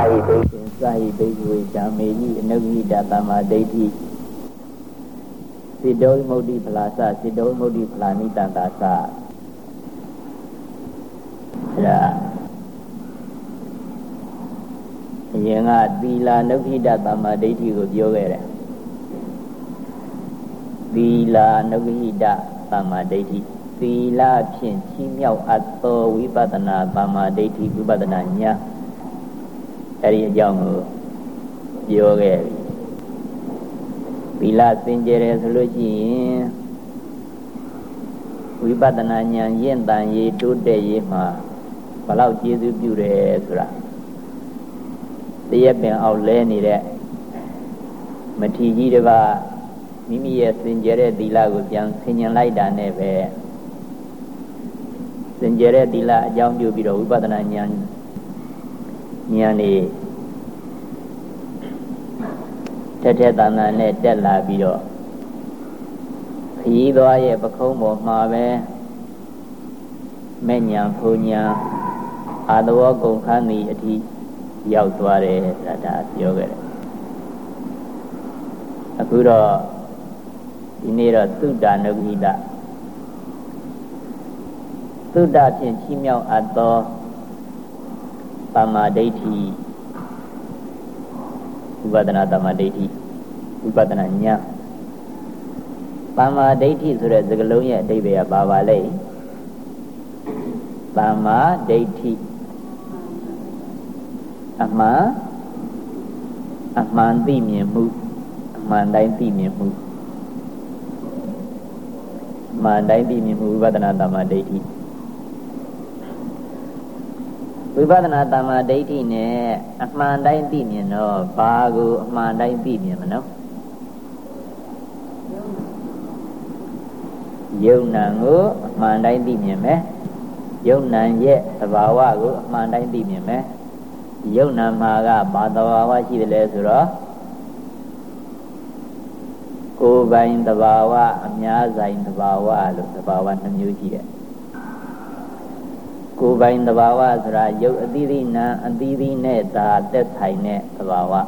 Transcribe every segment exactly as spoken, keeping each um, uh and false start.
ဟိဒိဋ္ဌိစာဟိဒိဋ္ဌိဝေဓမ္မေဟိအနုဂိတသမ္မာဒိဋ္ဌိစိတ္တောမုဒ္ဒိဖလာစစိတ္တောမုဒ္ဒိဖလာနိတန္တာစဒါအရင်ကသီလနုဂိတသမ္မာဒိဋ္ဌိကိုပြောခဲ့တယ်သီလနုဂိတသမ္မာဒိဋ္ဌိသီလဖြင့်ချီးမြှောက်အပ်သောဝိပဿနာသမ္မာဒိဋ္ဌိဝိပဿနာဉာဏ်အဲဒီအကြောင်းကိုပြောခဲ့ပြီသီလစင်ကြယ်တယ်ဆိုလို့ရှိရင်ဝိပဿနာဉာဏ်ရင့်တန်ရေးတိုးတက်ရေးမှာဘလောက်ကျေးဇူးပြုတယ်ဆိုတာတရက်ပင်အောက်လဲနေတဲ့မထီကြီးတစ်ပါးမိမိရဲ့စင်ကြယ်တဲ့သီလကိုပြန်ဆင်ញံလိုက်တာနဲ့ပဲစင်ကြယ်တဲ့သီလအကြောင်းပြုပြီးတော့ဝိပဿနာဉာဏ်ဉာဏ်นี่ထက်ထက်တန်တန်နဲ့တက်လာပြီးတော့ခရီးသွားရဲ့ပခုံးပေါ်မှာပဲမဲ့ညာဖုန်ညာအာသဝကုန်ခန်းဒီအထိရောက်သွားတယ်ဆိုတာဒါပြောခဲ့တယ်အခုတော့ဒီနေ့တော့သုတ္တနုဂိတသုတ္တဖြင့်ချီးမြှောက်အပ်သောသမ္မာဒိဋ္ဌိဝိပဿနာသမ္မာဒိဋ္ဌိဝိပဿနာဉာဏ်သမ္မာဒိဋ္ဌိဆိုတဲ့စကားလုံးရဲ့အဓိပ္ပာယ်ကဘာပါလဲသမ္မာဒိဋ္ဌိအမှန်အမှန်သိမြင်မှုအမှန်တိုင်းသိမြင်မှုအမှန်တိုင်းသိမြင်မှုဝိပဿနာသမ္မာဒိဋ္ဌိဝိပဿနာသမ္မာဒိဋ္ဌိနဲ့အမှန်တိုင်းသိမြင်တော့ဘာကိုအမှန်တိုင်းသိမြင်မနော်ယုံနံကိုအမှန်တိုင်းသိမြင်မယ်ယုံနံရဲ့သဘာဝကိုအမှန်တိုင်းသိမြင်မယ်ယုံနံမှာကဘာသဘာဝရှိတယ်လဲဆိုတော့ကိုယ်ပိုင်သဘာဝအများဆိုင်သဘာဝလို့သဘာဝနှမျိုးရှိတယ်ကိုယ်ပိုင်သဘာဝဆိုတာရုပ်အသီးသီးနာအသီးသီးနဲ့သာသက်ဆိုင်တဲ့သဘာဝ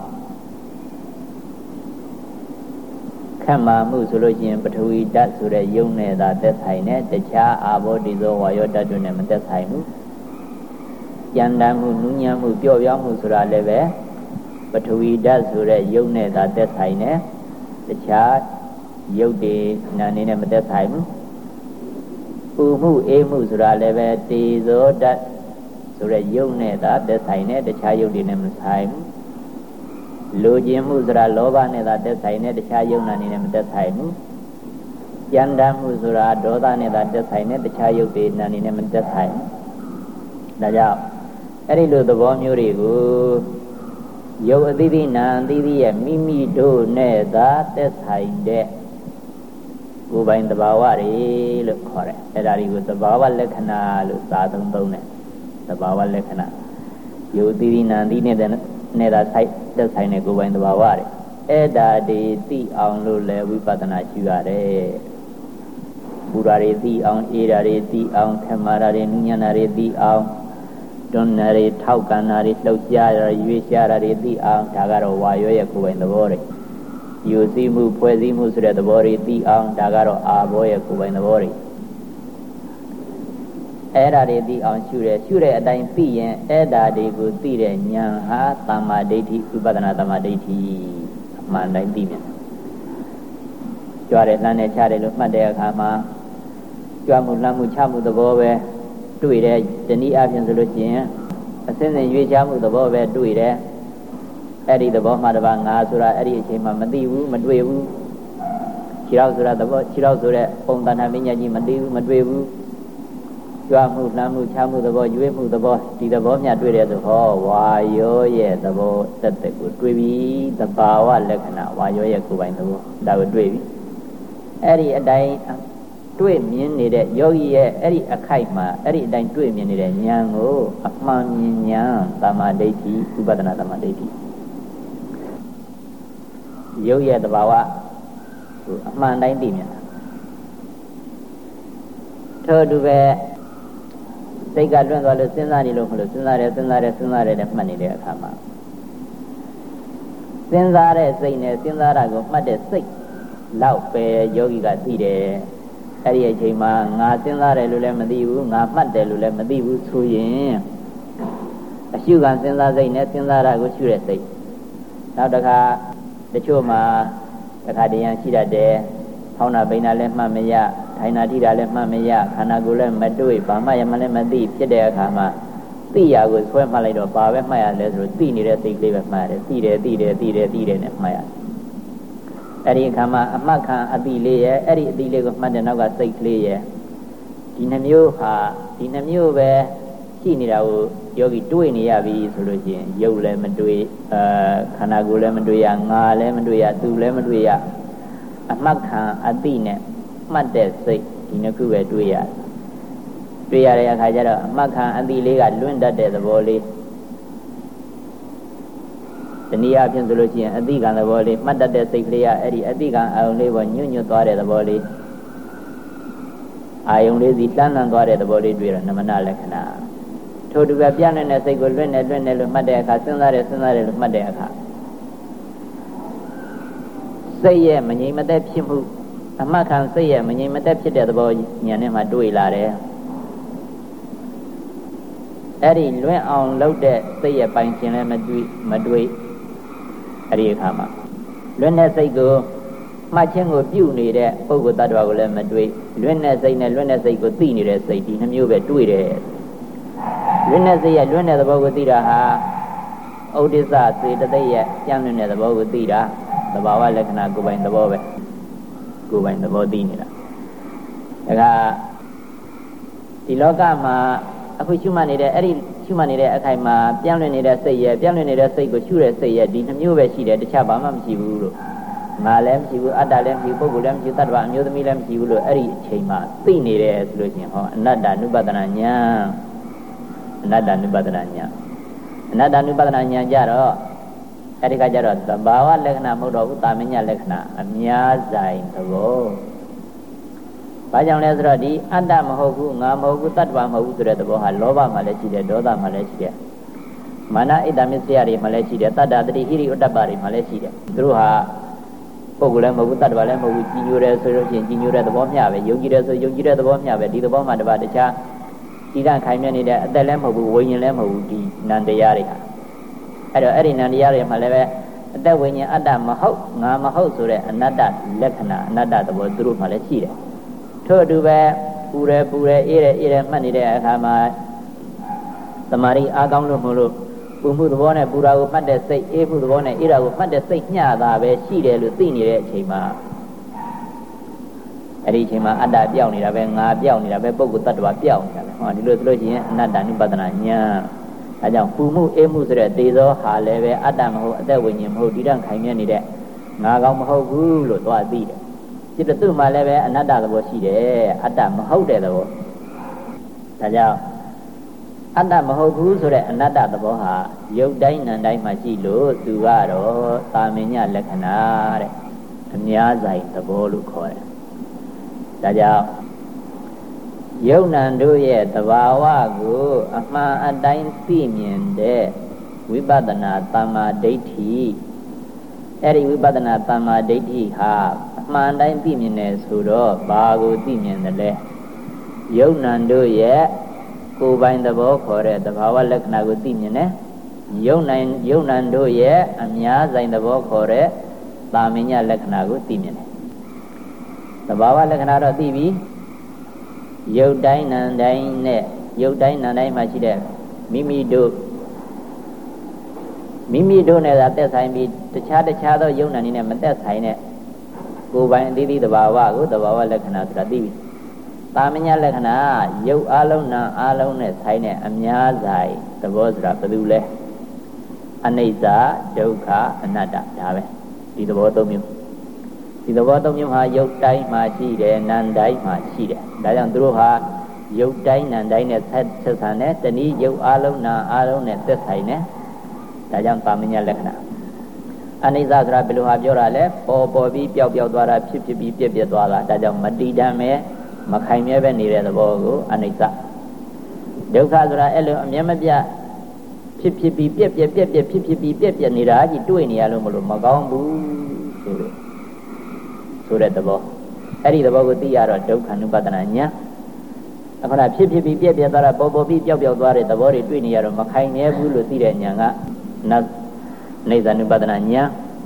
ခက်မာမှုဆိုလို့ရှိရင်ပထဝီဓာတ်ဆိုတဲ့ရုပ်နဲ့သာသက်ဆိုင်တဲ့တခြားအာဘောတိဇောဝါယောဓာတ်တွေနဲ့မသက်ဆိုင်ဘူးကြံတမ်းမှုနူးညံ့မှုပျော့ပြောင်းမှုဆိုတာလည်းပဲပထဝီဓာတ်ဆိုတဲ့ရုပ်နဲ့သာသက်ဆိုင်တဲ့တခြားရုပ်တွေနာနေနဲ့မသက်ဆိုင်ဘူးပူမှုအေးမှုဆိုတာလည်းပဲတေဇောဓာတ်ဆိုတဲ့ရုပ်နဲ့သာသက်ဆိုင်တဲ့တခြားရုပ်တွေနဲ့မဆိုင်ဘူးလူကျင်မှုဆိုတာလောဘနဲ့သာသက်ဆိုင်တဲ့တခြားရုပ်နာနေနဲ့မသက်ဆိုင်ဘူးကြံတမ်းမှုဆိုတာဒေါသနဲ့သာသက်ဆိုင်တဲ့တခြားရုပ်တွေနာနေနဲ့မသက်ဆိုင်ဘူးဒါကြောင့်အဲ့ဒီလိုသဘောမျိုးတွေကိုရုပ်အသီးသီးနာအသီးသီးရဲ့မိမိတို့နဲ့သာသက်ဆိုင်တဲ့ကိုယ်ပိုင်သဘာဝတွေလို့ခေါ်တယ်အဲ့ဒါတွေကိုသဘာဝလက္ခဏာလို့သာသုံးသုံးတယ်သဘာဝလက္ခဏာရုပ်သီးသီးနာသီးနဲ့နဲ့သာဆိုင်သက်ဆိုင်တဲ့ကိုယ်ပိုင်သဘာဝတွေအဲ့ဒါတွေသိအောင်လို့လည်းဝိပဿနာရှိရတယ်ပူရာတွေသိအောင်အေးရာတွေသိအောင်ခမာရာတွေနုညံ့ရာတွေသိအောင်တွန်းရာတွေထောက်ကန်ရာတွေလှုပ်ရှားရာရွေးရှားရာတွေသိအောင်ဒါကတော့ဝါရောရဲ့ကိုယ်ပိုင်သဘောတွေယူစည်းမှုဖွဲ့စည်းမှုဆိုတဲ့သဘောတွေသိအောင်ဒါကတော့အာဘောရဲ့ကိုယ်ပိုင်သဘောတွေအဲ့ဒါတွေသိအောင်ရှုတယ်ရှုတဲ့အတိုင်းသိရင်အဲ့ဒါတွေကိုသိတဲ့ဉာဏ်ဟာသမ္မာဒိဋ္ဌိဝိပဿနာသမ္မာဒိဋ္ဌိအမှန်တိုင်းသိမြင်ကြွားတယ်လှမ်းတယ်ချတယ်လို့မှတ်တဲ့အခါမှာကြွားမှုလှမ်းမှုချမှုသဘောပဲတွေ့တယ်တနည်းအားဖြင့်ဆိုလို့ရှိရင်အစဉ်စဉ်ရွေးချမှုသဘောပဲတွေ့တယ်အဲ့ဒီသဘောမှတပါငါဆိုတာအဲ့ဒီအချိန်မှမသိဘူးမတွေ့ဘူးခြေထောက်ဆိုတာသဘောခြေထောက်ဆိုတဲ့ပုံသဏ္ဍာန်ပညာကြီးမသိဘူးမတွေ့ဘူးကြွားမှုလှမ်းမှုချမှုသဘောရွေးမှုသဘောဒီသဘောမျှတွေ့တယ်ဆိုဟောဝါယောရဲ့သဘောတက်တက်ကိုတွေ့ပြီသဘာဝလက္ခဏာဝါယောရဲ့ကိုယ်ပိုင်သဘောဒါကိုတွေ့ပြီအဲ့ဒီအတိုင်းတွေ့မြင်နေတဲ့ယောဂီရဲ့အဲ့ဒီအခိုက်မှာအဲ့ဒီအတိုင်းတွေ့မြင်နေတဲ့ဉာဏ်ကိုအမှန်မြင်ဉာဏ်သမ္မာဒိဋ္ဌိဝိပဿနာသမ္မာဒိဋ္ဌိရုပ်ရဲ့သဘာဝကိုအမှန်တိုင်းသိမြင်တာထို့တူပဲစိတ်ကလွန့်သွားလို့စဉ်းစားနေလို့မလို့စဉ်းစားတယ်စဉ်းစားတယ်စဉ်းစားတယ်နဲ့မှတ်နေတဲ့အခါမှာစဉ်းစားတဲ့စိတ်နဲ့စဉ်းစားတာကိုမှတ်တဲ့စိတ်လောက်ပဲယောဂီကသိတယ်အဲ့ဒီအချိန်မှာငါစဉ်းစားတယ်လို့လည်းမသိဘူးငါမှတ်တယ်လို့လည်းမသိဘူးဆိုရင်အရှုခံစဉ်းစားစိတ်နဲ့စဉ်းစားတာကိုရှုတဲ့စိတ်နောက်တစ်ခါတချို့မှာတစ်ခါတည်းရန်ရှိတတ်တယ်ဟောင်းတာပိန်တာလည်းမှတ်မရထိုင်တာထိတာလည်းမှတ်မရခန္ဓာကိုယ်လည်းမတွေ့ဘာမှရမှလည်းမသိဖြစ်တဲ့အခါမှာသိရကိုဆွဲမှတ်လိုက်တော့ဘာပဲမှတ်ရလဲဆိုတော့သိနေတဲ့စိတ်ကလေးပဲမှတ်ရတယ်သိတယ်သိတယ်သိတယ်သိတယ်နဲ့မှတ်ရတယ်အဲ့ဒီအခါမှာအမှတ်ခံအတိလေးရဲ့အဲ့ဒီအတိလေးကိုမှတ်တဲ့နောက်ကစိတ်ကလေးရဲ့ဒီနှမျိုးဟာဒီနှမျိုးပဲရှိနေတာကိုယောဂီတွေးနေရပြီဆိုလို့ရှိရင်ရုပ်လည်းမတွေးအဲခန္ဓာကိုယ်လည်းမတွေးရငါလည်းမတွေးရသူလည်းမတွေးရအမှတ်ခံအတိနဲ့မှတ်တဲ့စိတ်ဒီနှစ်ခုပဲတွေးရတယ်တွေ့ရတဲ့အခါကျတော့အမှတ်ခံအတိလေးကလွင့်တတ်တဲ့သဘောလေးတနည်းအားဖြင့်ဆိုလို့ရှိရင်အတိကံသဘောလေးမှတ်တတ်တဲ့စိတ်ကလေးကအဲ့ဒီအတိကံအာယုံလေးပေါ်ညွတ်ညွတ်သွားတဲ့သဘောလေးအာယုံလေးစီတန်းတန်းသွားတဲ့သဘောလေးတွေ့တော့နမနလက္ခဏာထို့တူပဲပြန့်နေတဲ့စိတ်ကိုလွင့်နေလွင့်နေလို့မှတ်တဲ့အခါစဉ်းစားတယ်စဉ်းစားတယ်လို့မှတ်တဲ့အခါစိတ်ရဲ့မငြိမ်မသက်ဖြစ်မှုအမှတ်ခံစိတ်ရဲ့မငြိမ်မသက်ဖြစ်တဲ့သဘောဉာဏ်နဲ့မှတွေ့လာတယ်အဲ့ဒီလွင့်အောင်လုပ်တဲ့စိတ်ရဲ့ပိုင်ရှင်လည်းမတွေ့မတွေ့အဲ့ဒီအခါမှာလွင့်တဲ့စိတ်ကိုမှတ်ခြင်းကိုပြုနေတဲ့ပုဂ္ဂိုလ်တ attva ကိုလည်းမတွေ့လွင့်တဲ့စိတ်နဲ့လွင့်တဲ့စိတ်ကိုသိနေတဲ့စိတ်ဒီနှမျိုးပဲတွေ့တယ်လွင့်တဲ့စိတ်ရဲ့လွင့်တဲ့သဘောကိုသိတာဟာဥဒိစ္စစေတသိက်ရဲ့ကြံ့လွင့်တဲ့သဘောကိုသိတာသဘာဝလက္ခဏာကိုယ်ပိုင်သဘောပဲကိုယ်ပိုင်သဘောသိနေတာဒါကဒီလောကမှာအခုရှုမှတ်နေတဲ့အဲ့ဒီရှုမှတ်နေတဲ့အခိုင်မှာပြန့်လွင့်နေတဲ့စိတ်ရဲ့ပြန့်လွင့်နေတဲ့စိတ်ကိုရှုတဲ့စိတ်ရဲ့ဒီနှမျိုးပဲရှိတယ်တခြားဘာမှမရှိဘူးလို့ငါလည်းမရှိဘူးအတ္တလည်းမရှိဘူးပုဂ္ဂိုလ်လည်းမရှိဘူးတ attva အမျိုးသမီးလည်းမရှိဘူးလို့အဲ့ဒီအချိန်မှာသိနေတယ်ဆိုလို့ရှိရင်ဟောအနတ္တ ानु ပဒနာဉာဏ်အနတ္တ ानु ပဒနာဉာဏ်အနတ္တ ानु ပဒနာဉာဏ်ကြတော့အဲ့ဒီကကြတော့သဘာဝလက္ခဏာမဟုတ်တော့ဘူးတာမညလက္ခဏာအများဆိုင်သဘောဘာကြောင့်လဲဆိုတော့ဒီအတ္တမဟုတ်ဘူးငါမဟုတ်ဘူးတ attva မဟုတ်ဘူးဆိုတဲ့သဘောဟာလောဘမှလည်းရှိတယ်ဒေါသမှလည်းရှိတယ်မာနဣဒ္ဓမစ္စယတွေမှလည်းရှိတယ်တတ္တတတိဟိရိဥတ္တပတွေမှလည်းရှိတယ်သူတို့ဟာပုဂ္ဂိုလ်လည်းမဟုတ်ဘူးတ attva လည်းမဟုတ်ဘူးကြီးညိုတယ်ဆိုလို့ရှိရင်ကြီးညိုတဲ့သဘောမျှပဲယုံကြည်တယ်ဆိုယုံကြည်တဲ့သဘောမျှပဲဒီသဘောမှတပါတခြားဒီကခိုင်မြဲနေတဲ့အသက်လည်းမဟုတ်ဘူးဝိညာဉ်လည်းမဟုတ်ဘူးဒီနန္တရားတွေဟာအဲ့တော့အဲ့ဒီနန္တရားတွေမှလည်းပဲအသက်ဝိညာဉ်အတ္တမဟုတ်ငါမဟုတ်ဆိုတဲ့အနတ္တလက္ခဏာအနတ္တသဘောသူတို့မှလည်းရှိတယ်ထို့အတူပဲပူတယ်ပူတယ်အေးတယ်အေးတယ်မှတ်နေတဲ့အခါမှာသမာဓိအားကောင်းလို့မလို့ပူမှုသဘောနဲ့ပူတာကိုမှတ်တဲ့စိတ်အေးမှုသဘောနဲ့အေးတာကိုမှတ်တဲ့စိတ်ညှတာပဲရှိတယ်လို့သိနေတဲ့အချိန်မှာအဲ့ဒီအချိန်မှာအတ္တပြောင်းနေတာပဲငါပြောင်းနေတာပဲပုဂ္ဂိုလ်တ attva ပြောင်းနေတာပဲဟောဒီလိုဆိုလို့ရှိရင်အနတ္တ ानु ပဒနာဉာဏ်အဲကြောင့်ပူမှုအေးမှုဆိုတဲ့သေသောဟာလည်းပဲအတ္တမဟုတ်အသက်ဝိညာဉ်မဟုတ်ဒီတန်ခိုင်မြဲနေတဲ့ငါကောင်မဟုတ်ဘူးလို့သွားသိတယ်จิตတုမှလည်းပဲအနတ္တသဘောရှိတယ်အတ္တမဟုတ်တဲ့သဘောဒါကြောင့်အတ္တမဟုတ်ဘူးဆိုတဲ့အနတ္တသဘောဟာရုပ်တိုင်းနာမ်တိုင်းမှာရှိလို့သူကတော့သာမညလက္ခဏာတဲ့အများဆိုင်သဘောလို့ခေါ်တယ်ဒါကြောင့်ယုံနံတို့ရဲ့သဘာဝကိုအမှန်အတိုင်းသိမြင်တဲ့ဝိပဿနာသမ္မာဒိဋ္ဌိအဲ့ဒီဝိပဿနာသမ္မာဒိဋ္ဌိဟာအမှန်တိုင်းသိမြင်တယ်ဆိုတော့ဘာကိုသိမြင်တယ်လဲယုံနံတို့ရဲ့ကိုယ်ပိုင်သဘောခေါ်တဲ့သဘာဝလက္ခဏာကိုသိမြင်တယ်ယုံနံယုံနံတို့ရဲ့အများဆိုင်သဘောခေါ်တဲ့သာမညလက္ခဏာကိုသိမြင်တယ်သဘာဝလက္ခဏာတော့သိပြီရုပ်တိုင်းနာမ်တိုင်းနဲ့ရုပ်တိုင်းနာမ်တိုင်းမှာရှိတဲ့မိမိတို့မိမိတို့နဲ့သာသက်ဆိုင်ပြီးတခြားတခြားသောယုံနာနေနဲ့မသက်ဆိုင်တဲ့ကိုယ်ပိုင်အသီးသီးသဘာဝကိုသဘာဝလက္ခဏာဆိုတာသိပြီသာမညလက္ခဏာရုပ်အလုံးနာအလုံးနဲ့ဆိုင်တဲ့အများဆိုင်သဘောဆိုတာဘယ်လိုလဲအနိစ္စဒုက္ခအနတ္တဒါပဲဒီသဘောသုံးမျိုးဒီသဘောသုံးမျိုးဟာရုပ်တိုင်းမှာရှိတယ်နာမ်တိုင်းမှာရှိတယ်ဒါကြောင့်သူတို့ဟာရုပ်တိုင်းနာမ်တိုင်းနဲ့ဆက်ဆက်ဆံတယ်တနည်းရုပ်အလုံးနာအလုံးနဲ့သက်ဆိုင်တယ်ဒါကြောင့်သာမညလက္ခဏာအနိစ္စဆိုတာဘယ်လိုဟာပြောတာလဲပေါ်ပေါ်ပြီးပျောက်ပျောက်သွားတာဖြစ်ဖြစ်ပြီးပြက်ပြက်သွားတာဒါကြောင့်မတည်တမ်းပဲမခိုင်မြဲပဲနေတဲ့သဘောကိုအနိစ္စဒုက္ခဆိုတာအဲ့လိုအမြဲမပြတ်ဖြစ်ဖြစ်ပြီးပြက်ပြက်ပြက်ပြက်ဖြစ်ဖြစ်ပြီးပြက်ပြက်နေတာကြီးတွေ့နေရလို့မလို့မကောင်းဘူးဆိုလို့ဆိုတဲ့သဘောအဲ့ဒီသဘောကိုသိရတော့ဒုက္ခ ानु ပဒနာညာအခုနဖြစ်ဖြစ်ပြီးပြက်ပြက်သွားတာပေါ်ပေါ်ပြီးပျောက်ပျောက်သွားတဲ့သဘောတွေတွေ့နေရတော့မခိုင်နေဘူးလို့သိတဲ့ညာကနနေသ ानु ပဒနာညာ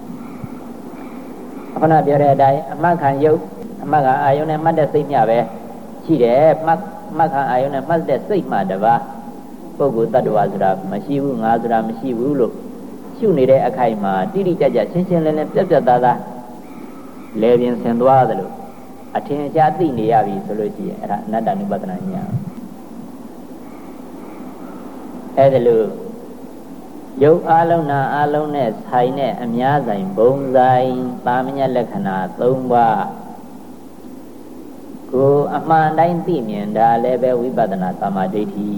အခုနပြောတဲ့အတိုင်းအမှတ်ခံယုတ်အမှတ်ခံအာယုန်နဲ့မှတ်တဲ့စိတ်မျှပဲရှိတယ်မှတ်မှတ်ခံအာယုန်နဲ့မှတ်တဲ့စိတ်မှတပါးပုဂ္ဂိုလ်တ attva ဆိုတာမရှိဘူးငါဆိုတာမရှိဘူးလို့ရှုနေတဲ့အခိုက်မှာတိတိကျကျရှင်းရှင်းလင်းလင်းပြတ်ပြတ်သားသားလဲပြင်းဆင်သွားသလိုအထင်ရှားသိနေရပြီဆိုလို့ရှိရင်အဲ့ဒါအနတ္တ ानु ပဒနာညာအဲ့ဒါလို့ရုပ်အလုံးနာအလုံးနဲ့ဆိုင်တဲ့အများဆိုင်ဘုံဆိုင်ပါမညလက္ခဏာ၃ပါးကိုအမှန်တိုင်းသိမြင်တာလည်းပဲဝိပဿနာသမာဓိဋ္ဌိ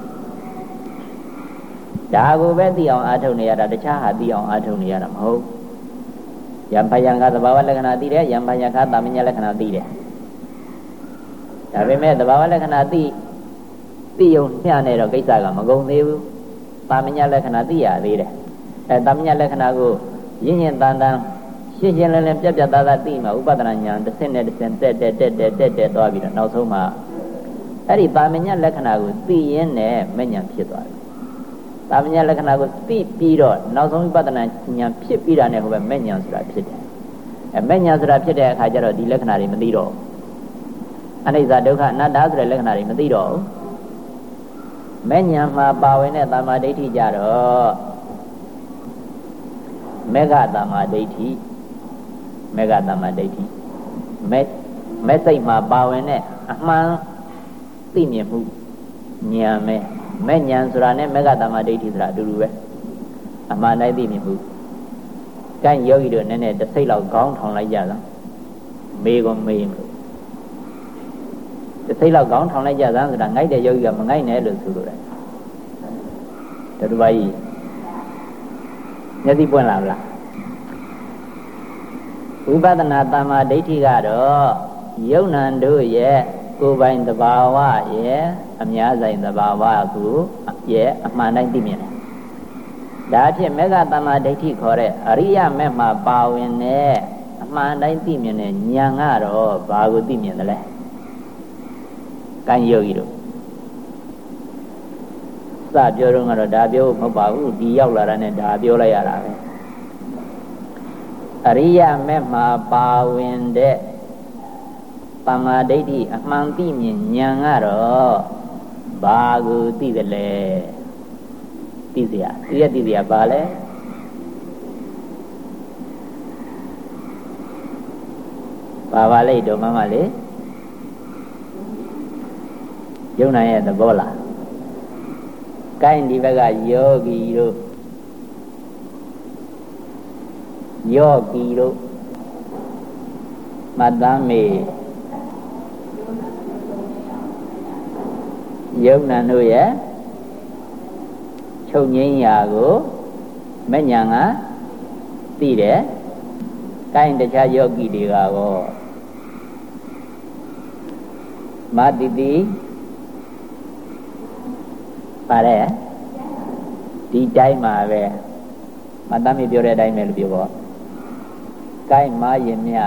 ဒါကိုပဲသိအောင်အားထုတ်နေရတာတခြားဟာသိအောင်အားထုတ်နေရတာမဟုတ်ယံဖယံကသဘာဝလက္ခဏာသိတယ်ယံဖယံကသာမညလက္ခဏာသိတယ်ဒါပေမဲ့သဘာဝလက္ခဏာသိသိုံမျှနေတော့ကိစ္စကမကုန်သေးဘူးသာမညလက္ခဏာသိရသေးတယ်အဲသာမညလက္ခဏာကိုရင်းရင်တန်တန်ရှင်းရှင်းလင်းလင်းပြတ်ပြတ်သားသားသိမှဥပဒနာဉာဏ်တစ်ဆင့်နဲ့တစ်ဆင့်တက်တက်တက်တက်တက်တက်သွားပြီးတော့နောက်ဆုံးမှာအဲ့ဒီသာမညလက္ခဏာကိုသိရင်းနဲ့မဉဏ်ဖြစ်သွားတယ်သာမညလက္ခဏာကိုသိပြီးတော့နောက်ဆုံးဥပဒနာဉာဏ်ဖြစ်ပြီးတာနဲ့ဟိုပဲမဉဏ်ဆိုတာဖြစ်တယ်အဲမဉဏ်ဆိုတာဖြစ်တဲ့အခါကျတော့ဒီလက္ခဏာတွေမသိတော့အနိစ္စဒုက္ခအနတ္တဆိုတဲ့လက္ခဏာတွေမသိတော့ဘူးမဉဏ်မှာပါဝင်တဲ့သမ္မာဒိဋ္ဌိကြတော့မေဃသမ္မာဒိဋ္ဌိမေဃသမ္မာဒိဋ္ဌိမေမေစိတ်မှာပါဝင်တဲ့အမှန်သိမြင်မှုဉာဏ်ပဲမဲ့ဉာဏ်ဆိုတာနဲ့မေဃသမ္မာဒိဋ္ဌိဆိုတာအတူတူပဲအမှန်တိုင်းသိမြင်မှုကိုင်းယောဂီတို့နည်းနည်းတစ်စိတ်လောက်ခေါင်းထောင်လိုက်ကြလားမေးကုန်မေးလို့တစ်စိတ်လောက်ခေါင်းထောင်လိုက်ကြစမ်းဆိုတာငိုက်တဲ့ယောဂီကမငိုက်နဲ့လို့ဆိုလိုတယ်တတူပါကြီးမျက်စိပွင့်လာလားဝိပဿနာသမ္မာဒိဋ္ဌိကတော့ယုံနံတို့ရဲ့ကိုယ်ပိုင်သဘာဝရဲ့အများဆိုင်သဘာဝကိုရဲ့အမှန်တိုင်းသိမြင်တယ်ဒါဖြင့်မေဃသမ္မာဒိဋ္ဌိခေါ်တဲ့အရိယမေမှာပါဝင်တဲ့အမှန်တိုင်းသိမြင်တဲ့ဉာဏ်ကတော့ဘာကိုသိမြင်တယ်လဲကံယောဂီတို့စပြောတော့ကတော့ဒါပြောမဟုတ်ပါဘူးဒီရောက်လာတာနဲ့ဒါပြောလိုက်ရတာပဲအရိယမေမှာပါဝင်တဲ့သမ္မာဒိဋ္ဌိအမှန်သိမြင်ဉာဏ်ကတော့ဘာကိုသိတယ်လဲသိစရာသိရသိစရာဘာလဲဘာပါလဲတော့မမလေးယုံနာရဲ့သဘောလားကိုင်းဒီဘက်ကယောဂီတို့ယောဂီတို့မတမ်းမေယုံနာတို့ရဲ့ချုပ်ငိမ့်ရာကိုမဉဏ်ကသိတယ်ကိုင်းတခြားယောဂီတွေကရောမတိတိပါတယ်ဒီတိုင်းမှာပဲမတမ်းမေပြောတဲ့အတိုင်းပဲလို့ပြောပေါ့ကိုင်းမရင်မြ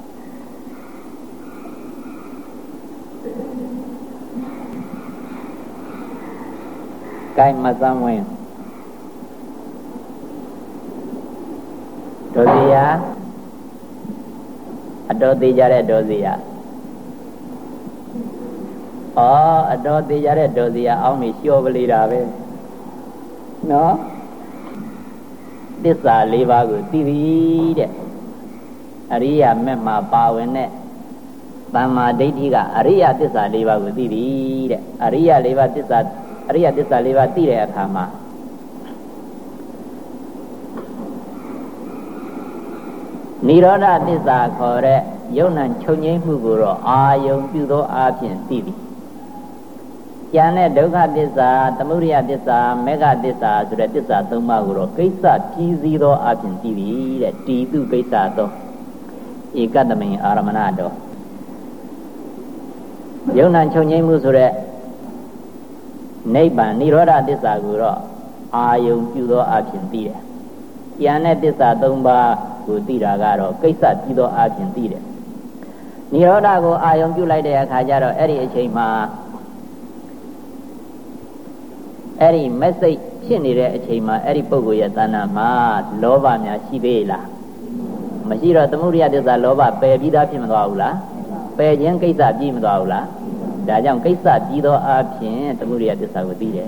ကိုင်းမသမ်းဝင်ဒေါစီယာအတော်သေးကြတဲ့ဒေါစီယာဩအတော်သေးကြတဲ့ဒေါစီယာအောင်းနေလျှော်ပလေတာပဲနော်သစ္စာ၄ပါးကိုသိပြီတဲ့အရိယာမက်မှာပါဝင်တဲ့သမ္မာဒိဋ္ဌိကအရိယသစ္စာ၄ပါးကိုသိပြီတဲ့အရိယ၄ပါးသစ္စာအရိယသစ္စာ၄ပါးသိတဲ့အခါမှာနိရောဓသစ္စာခေါ်တဲ့ယုံ nant ချုပ်ငြိမ်းမှုကိုတော့အာယုံပြုသောအားဖြင့်သိပြီကျန်တဲ့ဒုက္ခသစ္စာသမုဒယသစ္စာမေဃသစ္စာဆိုတဲ့သစ္စာ၃ပါးကိုတော့ကိစ္စပြီးစည်းသောအားဖြင့်သိပြီတဲ့တီတုကိစ္စသောဧကတမိန်အာရမဏတော်ယုံ nant ချုပ်ငြိမ်းမှုဆိုတဲ့နိဗ္ဗာန်နိရောဓသစ္စာကိုတော့အာယုံပြုသောအဖြစ်သိတယ်။ဉာဏ်နဲ့သစ္စာသုံးပါးကိုသိတာကတော့ကိစ္စပြီးသောအဖြစ်သိတယ်။နိရောဓကိုအာယုံပြုလိုက်တဲ့အခါကျတော့အဲ့ဒီအချိန်မှာအဲ့ဒီမက်စိတ်ဖြစ်နေတဲ့အချိန်မှာအဲ့ဒီပုဂ္ဂိုလ်ရဲ့တဏ္ဍာမှာလောဘများရှိသေးလားမရှိတော့သမုဒိယသစ္စာလောဘပယ်ပြီးသားဖြစ်မသွားဘူးလားပယ်ခြင်းကိစ္စပြီးမသွားဘူးလားဒါကြောင့်ကိစ္စပြီးသောအဖြစ်သမုဒိယသစ္စာကိုသိတယ်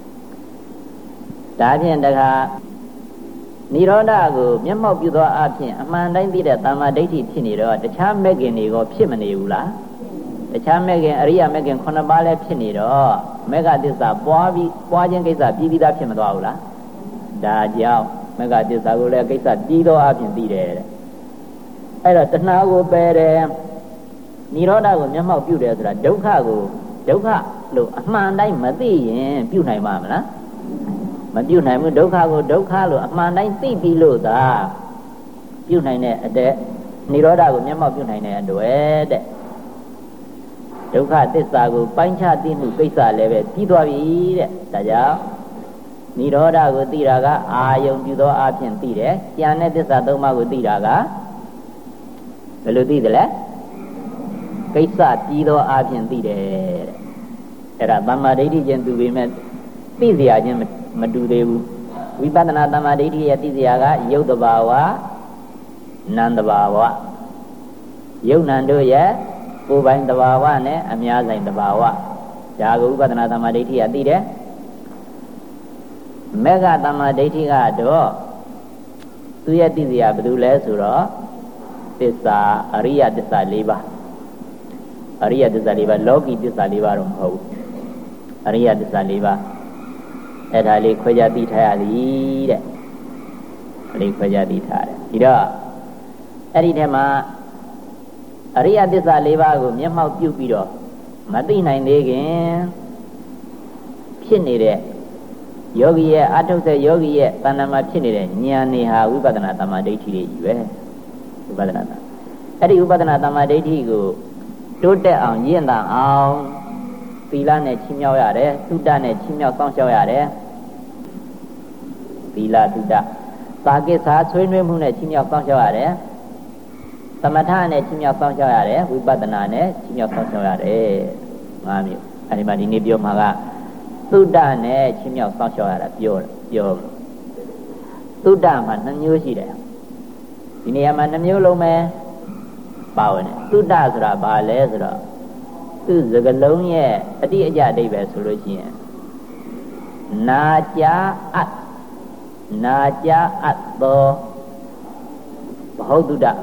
ဒါဖြင့်တခါနိရောဓကိုမျက်မှောက်ပြုသောအဖြစ်အမှန်တိုင်းသိတဲ့တမ္မာဒိဋ္ဌိဖြစ်နေတော့တခြားမဲ့ခင်တွေကဖြစ်မနေဘူးလားတခြားမဲ့ခင်အရိယာမဲ့ခင်ခုနှစ်ပါးလည်းဖြစ်နေတော့မေဃသစ္စာပွားပြီးပွားခြင်းကိစ္စပြီးပြီးသားဖြစ်မသွားဘူးလားဒါကြောင့်မေဃသစ္စာကိုလည်းကိစ္စပြီးသောအဖြစ်သိတယ်တဲ့အဲ့တော့တဏှာကိုပယ်တယ်နိရောဓကိုမျက်မှောက်ပြုတယ်ဆိုတာဒုက္ခကိုဒုက္ခလို့အမှန်တိုင်းမသိရင်ပြုနိုင်မှာမလားမပြုနိုင်ဘူးဒုက္ခကိုဒုက္ခလို့အမှန်တိုင်းသိပြီးလို့သာပြုနိုင်တဲ့အတဲ့နိရောဓကိုမျက်မှောက်ပြုနိုင်တဲ့အတွေ့တဲ့ဒုက္ခသစ္စာကိုပိုင်းခြားသိမှုကိစ္စလည်းပဲပြီးသွားပြီတဲ့ဒါကြောင့်နိရောဓကိုသိတာကအာယုံပြုသောအဖြစ်သိတယ်ဉာဏ်နဲ့သစ္စာသုံးပါးကိုသိတာကဘယ်လိုသိသလဲကိစ္စပြီးသောအဖြစ်သိတယ်တဲ့အဲ့ဒါသမ္မာဒိဋ္ဌိချင်းသူပေမဲ့သိစရာချင်းမတူသေးဘူးဝိပဿနာသမ္မာဒိဋ္ဌိရဲ့သိစရာကယုတ်တဘာဝနံတဘာဝယုတ်နံတို့ရဲ့ကိုယ်ပိုင်တဘာဝနဲ့အများဆိုင်တဘာဝဒါကိုဝိပဿနာသမ္မာဒိဋ္ဌိကသိတယ်မေဃသမ္မာဒိဋ္ဌိကတော့သူရဲ့သိစရာဘာလို့လဲဆိုတော့သစ္စာအရိယသစ္စာ၄ပါးအရိယသစ္စာ၄ပါးလောကီသစ္စာ၄ပါးတော့မဟုတ်ဘူးအရိယသစ္စာ၄ပါးအဲ့ဒါလေးခွဲခြားသိထားရသည်တဲ့အလေးခွဲခြားသိထားတယ်ဒီတော့အဲ့ဒီထဲမှာအရိယသစ္စာ၄ပါးကိုမျက်မှောက်ပြုပြီးတော့မသိနိုင်သေးခင်ဖြစ်နေတဲ့ယောဂီရဲ့အထုတ်တဲ့ယောဂီရဲ့တဏ္ဍာမှာဖြစ်နေတဲ့ဉာဏ်နေဟာဝိပဿနာသမ္မာဒိဋ္ဌိတွေကြီးပဲဝိပဿနာအဲ့ဒီဝိပဿနာသမ္မာဒိဋ္ဌိကိုတိုးတက်အောင်ရင့်တန်အောင်သီလနဲ့ချီးမြှောက်ရတယ်သုတ္တနဲ့ချီးမြှောက်စောင့်ရှောက်ရတယ်သီလသုတ္တသာကိစ္စဆွေးနွေးမှုနဲ့ချီးမြှောက်စောင့်ရှောက်ရတယ်သမထနဲ့ချီးမြှောက်စောင့်ရှောက်ရတယ်ဝိပဿနာနဲ့ချီးမြှောက်စောင့်ရှောက်ရတယ်ငါးမျိုးအဲဒီမှာဒီနေ့ပြောမှာကသုတ္တနဲ့ချီးမြှောက်စောင့်ရှောက်ရတာပြောပြောသုတ္တမှာနှစ်မျိုးရှိတယ်ဒီနေရာမှာနှစ်မျိုးလုံးပဲပါဝင်တယ်သုတ္တဆိုတာဘာလဲဆိုတော့သူစကလုံးရဲ့အတိအကျအဓိပ္ပာယ်ဆိုလို့ရှိရင်နာကြားအပ်နာကြားအပ်သောဘဟုသုတ္တ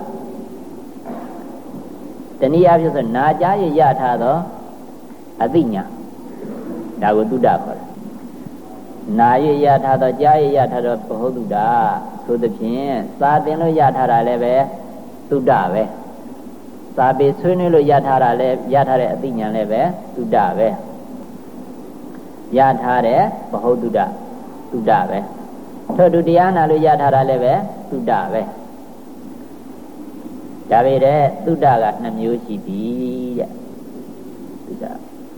တနည်းအားဖြင့်ဆိုနာကြားရရထားသောအသိဉာဏ်ဒါကိုသုတ္တခေါ်တယ်နာရရထားသောကြားရရထားသောဘဟုသုတ္တဆိုသဖြင့်စာသင်လို့ရထားတာလည်းပဲသုတ္တပဲစာပေဆွေးနွေးလို့ရထားတာလည်းရထားတဲ့အသိဉာဏ်လည်းပဲသုတ္တပဲရထားတဲ့ဘဟုသုတ္တသုတ္တပဲထို့တူတရားနာလို့ရထားတာလည်းပဲသုတ္တပဲဒါပေမဲ့သုတ္တကနှစ်မျိုးရှိသည်တဲ့သုတ္တ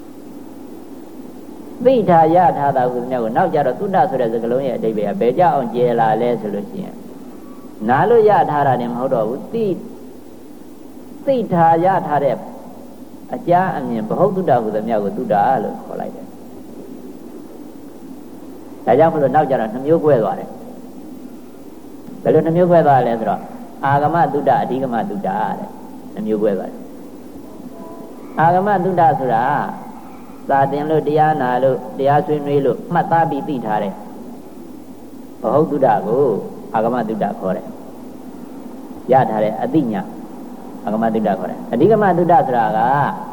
သိထားရထားတာကိုလည်းနောက်ကြတော့သုတ္တဆိုတဲ့စကားလုံးရဲ့အဓိပ္ပာယ်ကဘယ်ကြောင့်အောင်ကျဲလာလဲဆိုလို့ရှိရင်နာလို့ရထားတာလည်းမဟုတ်တော့ဘူးသိသိထားရထားတဲ့အကြာအမြင်ဘဟုသုတ္တဟုသမ ्या ကိုသုတ္တလို့ခေါ်လိုက်တယ်ဒါကြောင့်မလို့နောက်ကြတော့နှမျိုးကွဲသွားတယ်ဘယ်လိုနှမျိုးကွဲသွားလဲဆိုတော့အာဂမသုတ္တအဓိကမသုတ္တတဲ့နှမျိုးကွဲသွားတယ်အာဂမသုတ္တဆိုတာသာသင်လို့တရားနာလို့တရားဆွေးနွေးလို့မှတ်သားပြီးသိထားတယ်ဘဟုသုတ္တကိုအာဂမသုတ္တခေါ်တယ်ရထားတဲ့အသိဉာဏ်အာဂမသုတ္တခေါ်တယ်အဓိကမသုတ္တဆိုတာက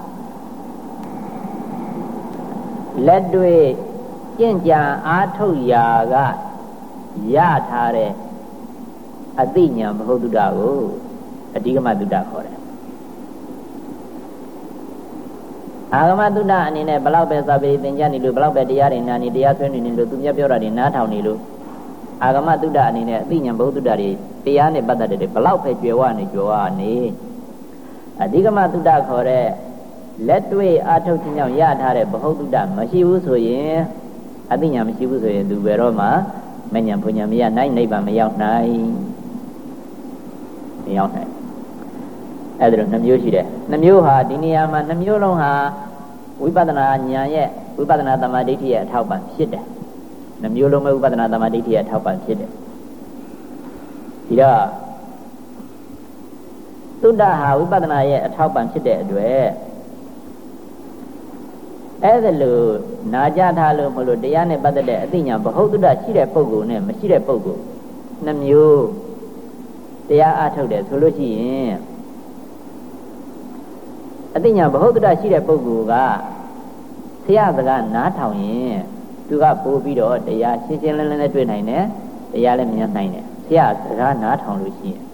လက်တွေ့ကျင့်ကြံအားထုတ်ရာကရထားတဲ့အသိဉာဏ်ဘဟုသုတ္တကိုအဓိကမသုတ္တခေါ်တယ်အာဂမသုတ္တအနေနဲ့ဘလောက်ပဲစာပေသင်ကြားနေလို့ဘလောက်ပဲတရားတွေနာနေတရားဆွေးနွေးနေလို့သူမြတ်ပြောတာတွေနားထောင်နေလို့အာဂမသုတ္တအနေနဲ့အသိဉာဏ်ဘဟုသုတ္တတွေတရားနဲ့ပတ်သက်တဲ့ဘလောက်ပဲကြွယ်ဝနေကြွယ်ဝနေအဓိကမသုတ္တခေါ်တဲ့လက်တွေ့အာထုတ်ခြင်းကြောင့်ရထားတဲ့ဘဟုသုတ္တမရှိဘူးဆိုရင်အသိဉာဏ်မရှိဘူးဆိုရင်သူဘယ်တော့မှမဉဏ်ဘုံဉာဏ်မရနိုင်နိဗ္ဗာန်မရောက်နိုင်မရောက်နိုင်အဲ့ဒါတော့နှမျိုးရှိတယ်နှမျိုးဟာဒီနေရာမှာနှမျိုးလုံးဟာဝိပဿနာဉာဏ်ရဲ့ဝိပဿနာသမာဓိဋ္ဌိရဲ့အထောက်ပံ့ဖြစ်တယ်နှမျိုးလုံးပဲဝိပဿနာသမာဓိဋ္ဌိရဲ့အထောက်ပံ့ဖြစ်တယ်ဒီတော့သုဒ္ဓဟာဝိပဿနာရဲ့အထောက်ပံ့ဖြစ်တဲ့အတွက်အဲ့ဒါလို့နာကြထားလို့မလို့တရားနဲ့ပတ်သက်တဲ့အသိဉာဏ်ဘဟုသုဒ္ဓရှိတဲ့ပုဂ္ဂိုလ်နဲ့မရှိတဲ့ပုဂ္ဂိုလ်နှမျိုးတရားအားထုတ်တယ်ဆိုလို့ရှိရင်အသိဉာဏ်ဘဟုသုတ္တရှိတဲ့ပုဂ္ဂိုလ်ကဆရာစကားနားထောင်ရင်သူကပို့ပြီးတော့တရားရှင်းရှင်းလင်းလင်းနဲ့တွေ့နိုင်တယ်တရားလည်းမြင်နိုင်တယ်ဆရာစကားနားထောင်လို့ရှိရင်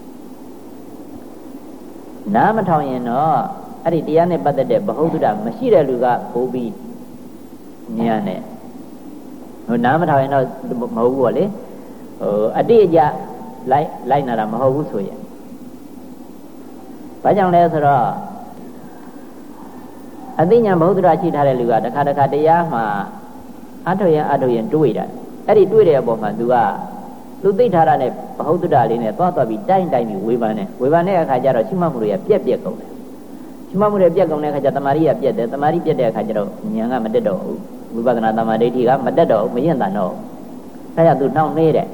နားမထောင်ရင်တော့အဲ့ဒီတရားနဲ့ပတ်သက်တဲ့ဘဟုသုတ္တမရှိတဲ့လူကပို့ပြီးမြင်ရတယ်ဟိုနားမထောင်ရင်တော့မဟုတ်ဘူးပေါ့လေဟိုအတိအကျလိုက်လိုက်နာတာမဟုတ်ဘူးဆိုရင်ဘာကြောင့်လဲဆိုတော့အသိဉာဏ်ဘဟုသုတ္တရှိထားတဲ့လူကတစ်ခါတစ်ခါတရားမှာအထုတ်ရင်အထုတ်ရင်တွေးတာအဲ့ဒီတွေးတဲ့အပေါ်မှာသူကသူသိထားတာနဲ့ဘဟုသုတ္တလေးနဲ့သွားသွားပြီးတိုင်းတိုင်းပြီးဝေဖန်တယ်ဝေဖန်တဲ့အခါကျတော့ရှိမှတ်မှုတွေကပြက်ပြက်ကုန်တယ်ရှိမှတ်မှုတွေပြက်ကုန်တဲ့အခါကျတမာရီကပြက်တယ်တမာရီပြက်တဲ့အခါကျတော့ဉာဏ်ကမတက်တော့ဘူးဝိပဿနာသမာဓိဋ္ဌိကမတက်တော့ဘူးမရင်တန်တော့အဲ့ဒါသူနှောင့်နှေးတယ်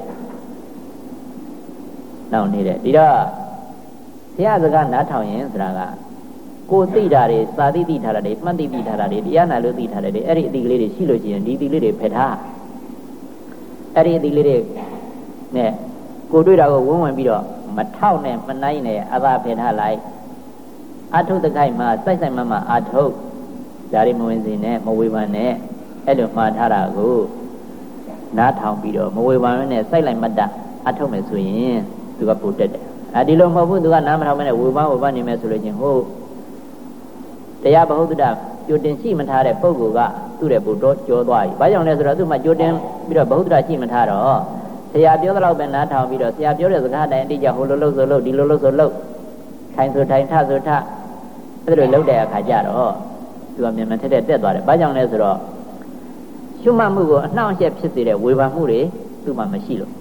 နှောင့်နှေးတယ်ဒီတော့ဆရာစကားနားထောင်ရင်ဆိုတာကကိုသိတာတွေစာသိသိထားတာတွေမှတ်သိသိထားတာတွေတရားနာလို့သိထားတယ်အဲ့ဒီအသိကလေးတွေရှိလို့ရှိရင်ဒီအသိလေးတွေဖယ်ထားအဲ့ဒီအသိလေးတွေနဲ့ကိုတွေ့တာကိုဝန်းဝင်ပြီးတော့မထောက်နဲ့မနိုင်နဲ့အသာဖယ်ထားလိုက်အထုတခိုက်မှာစိုက်စိုက်မမအထုဒါတွေမဝင်စင်နဲ့မဝေဖန်နဲ့အဲ့လိုမှားထားတာကိုနားထောင်ပြီးတော့မဝေဖန်နဲ့စိုက်လိုက်မတ်တအထုမယ်ဆိုရင်သူကပိုတက်တယ်အဲဒီလိုမဟုတ်ဘူးသူကနားမထောင်မဲနဲ့ဝေဖန်ဝေဖန်နေမယ်ဆိုလို့ချင်းဟိုတရားဘဟုသုတ္တကြိုတင်ရှိမထားတဲ့ပုဂ္ဂိုလ်ကသူ့ရဲ့ဘုတော်ကြောသွားပြီ။ဘာကြောင့်လဲဆိုတော့သူ့မှာကြိုတင်ပြီးတော့ဘဟုသုတ္တရှိမထားတော့ဆရာပြောတဲ့လောက်ပဲနားထောင်ပြီးတော့ဆရာပြောတဲ့စကားတိုင်းအတိအကျဟိုလိုလို့ဆိုလို့ဒီလိုလို့ဆိုလို့ထိုင်ဆိုထိုင်ထဆိုထအဲ့ဒါလိုလုပ်တဲ့အခါကျတော့သူကမြန်မြန်ထက်ထက်တက်သွားတယ်။ဘာကြောင့်လဲဆိုတော့ရှုမှတ်မှုကိုအနှောင့်အယှက်ဖြစ်စေတဲ့ဝေဖန်မှုတွေသူ့မှာမရှိလို့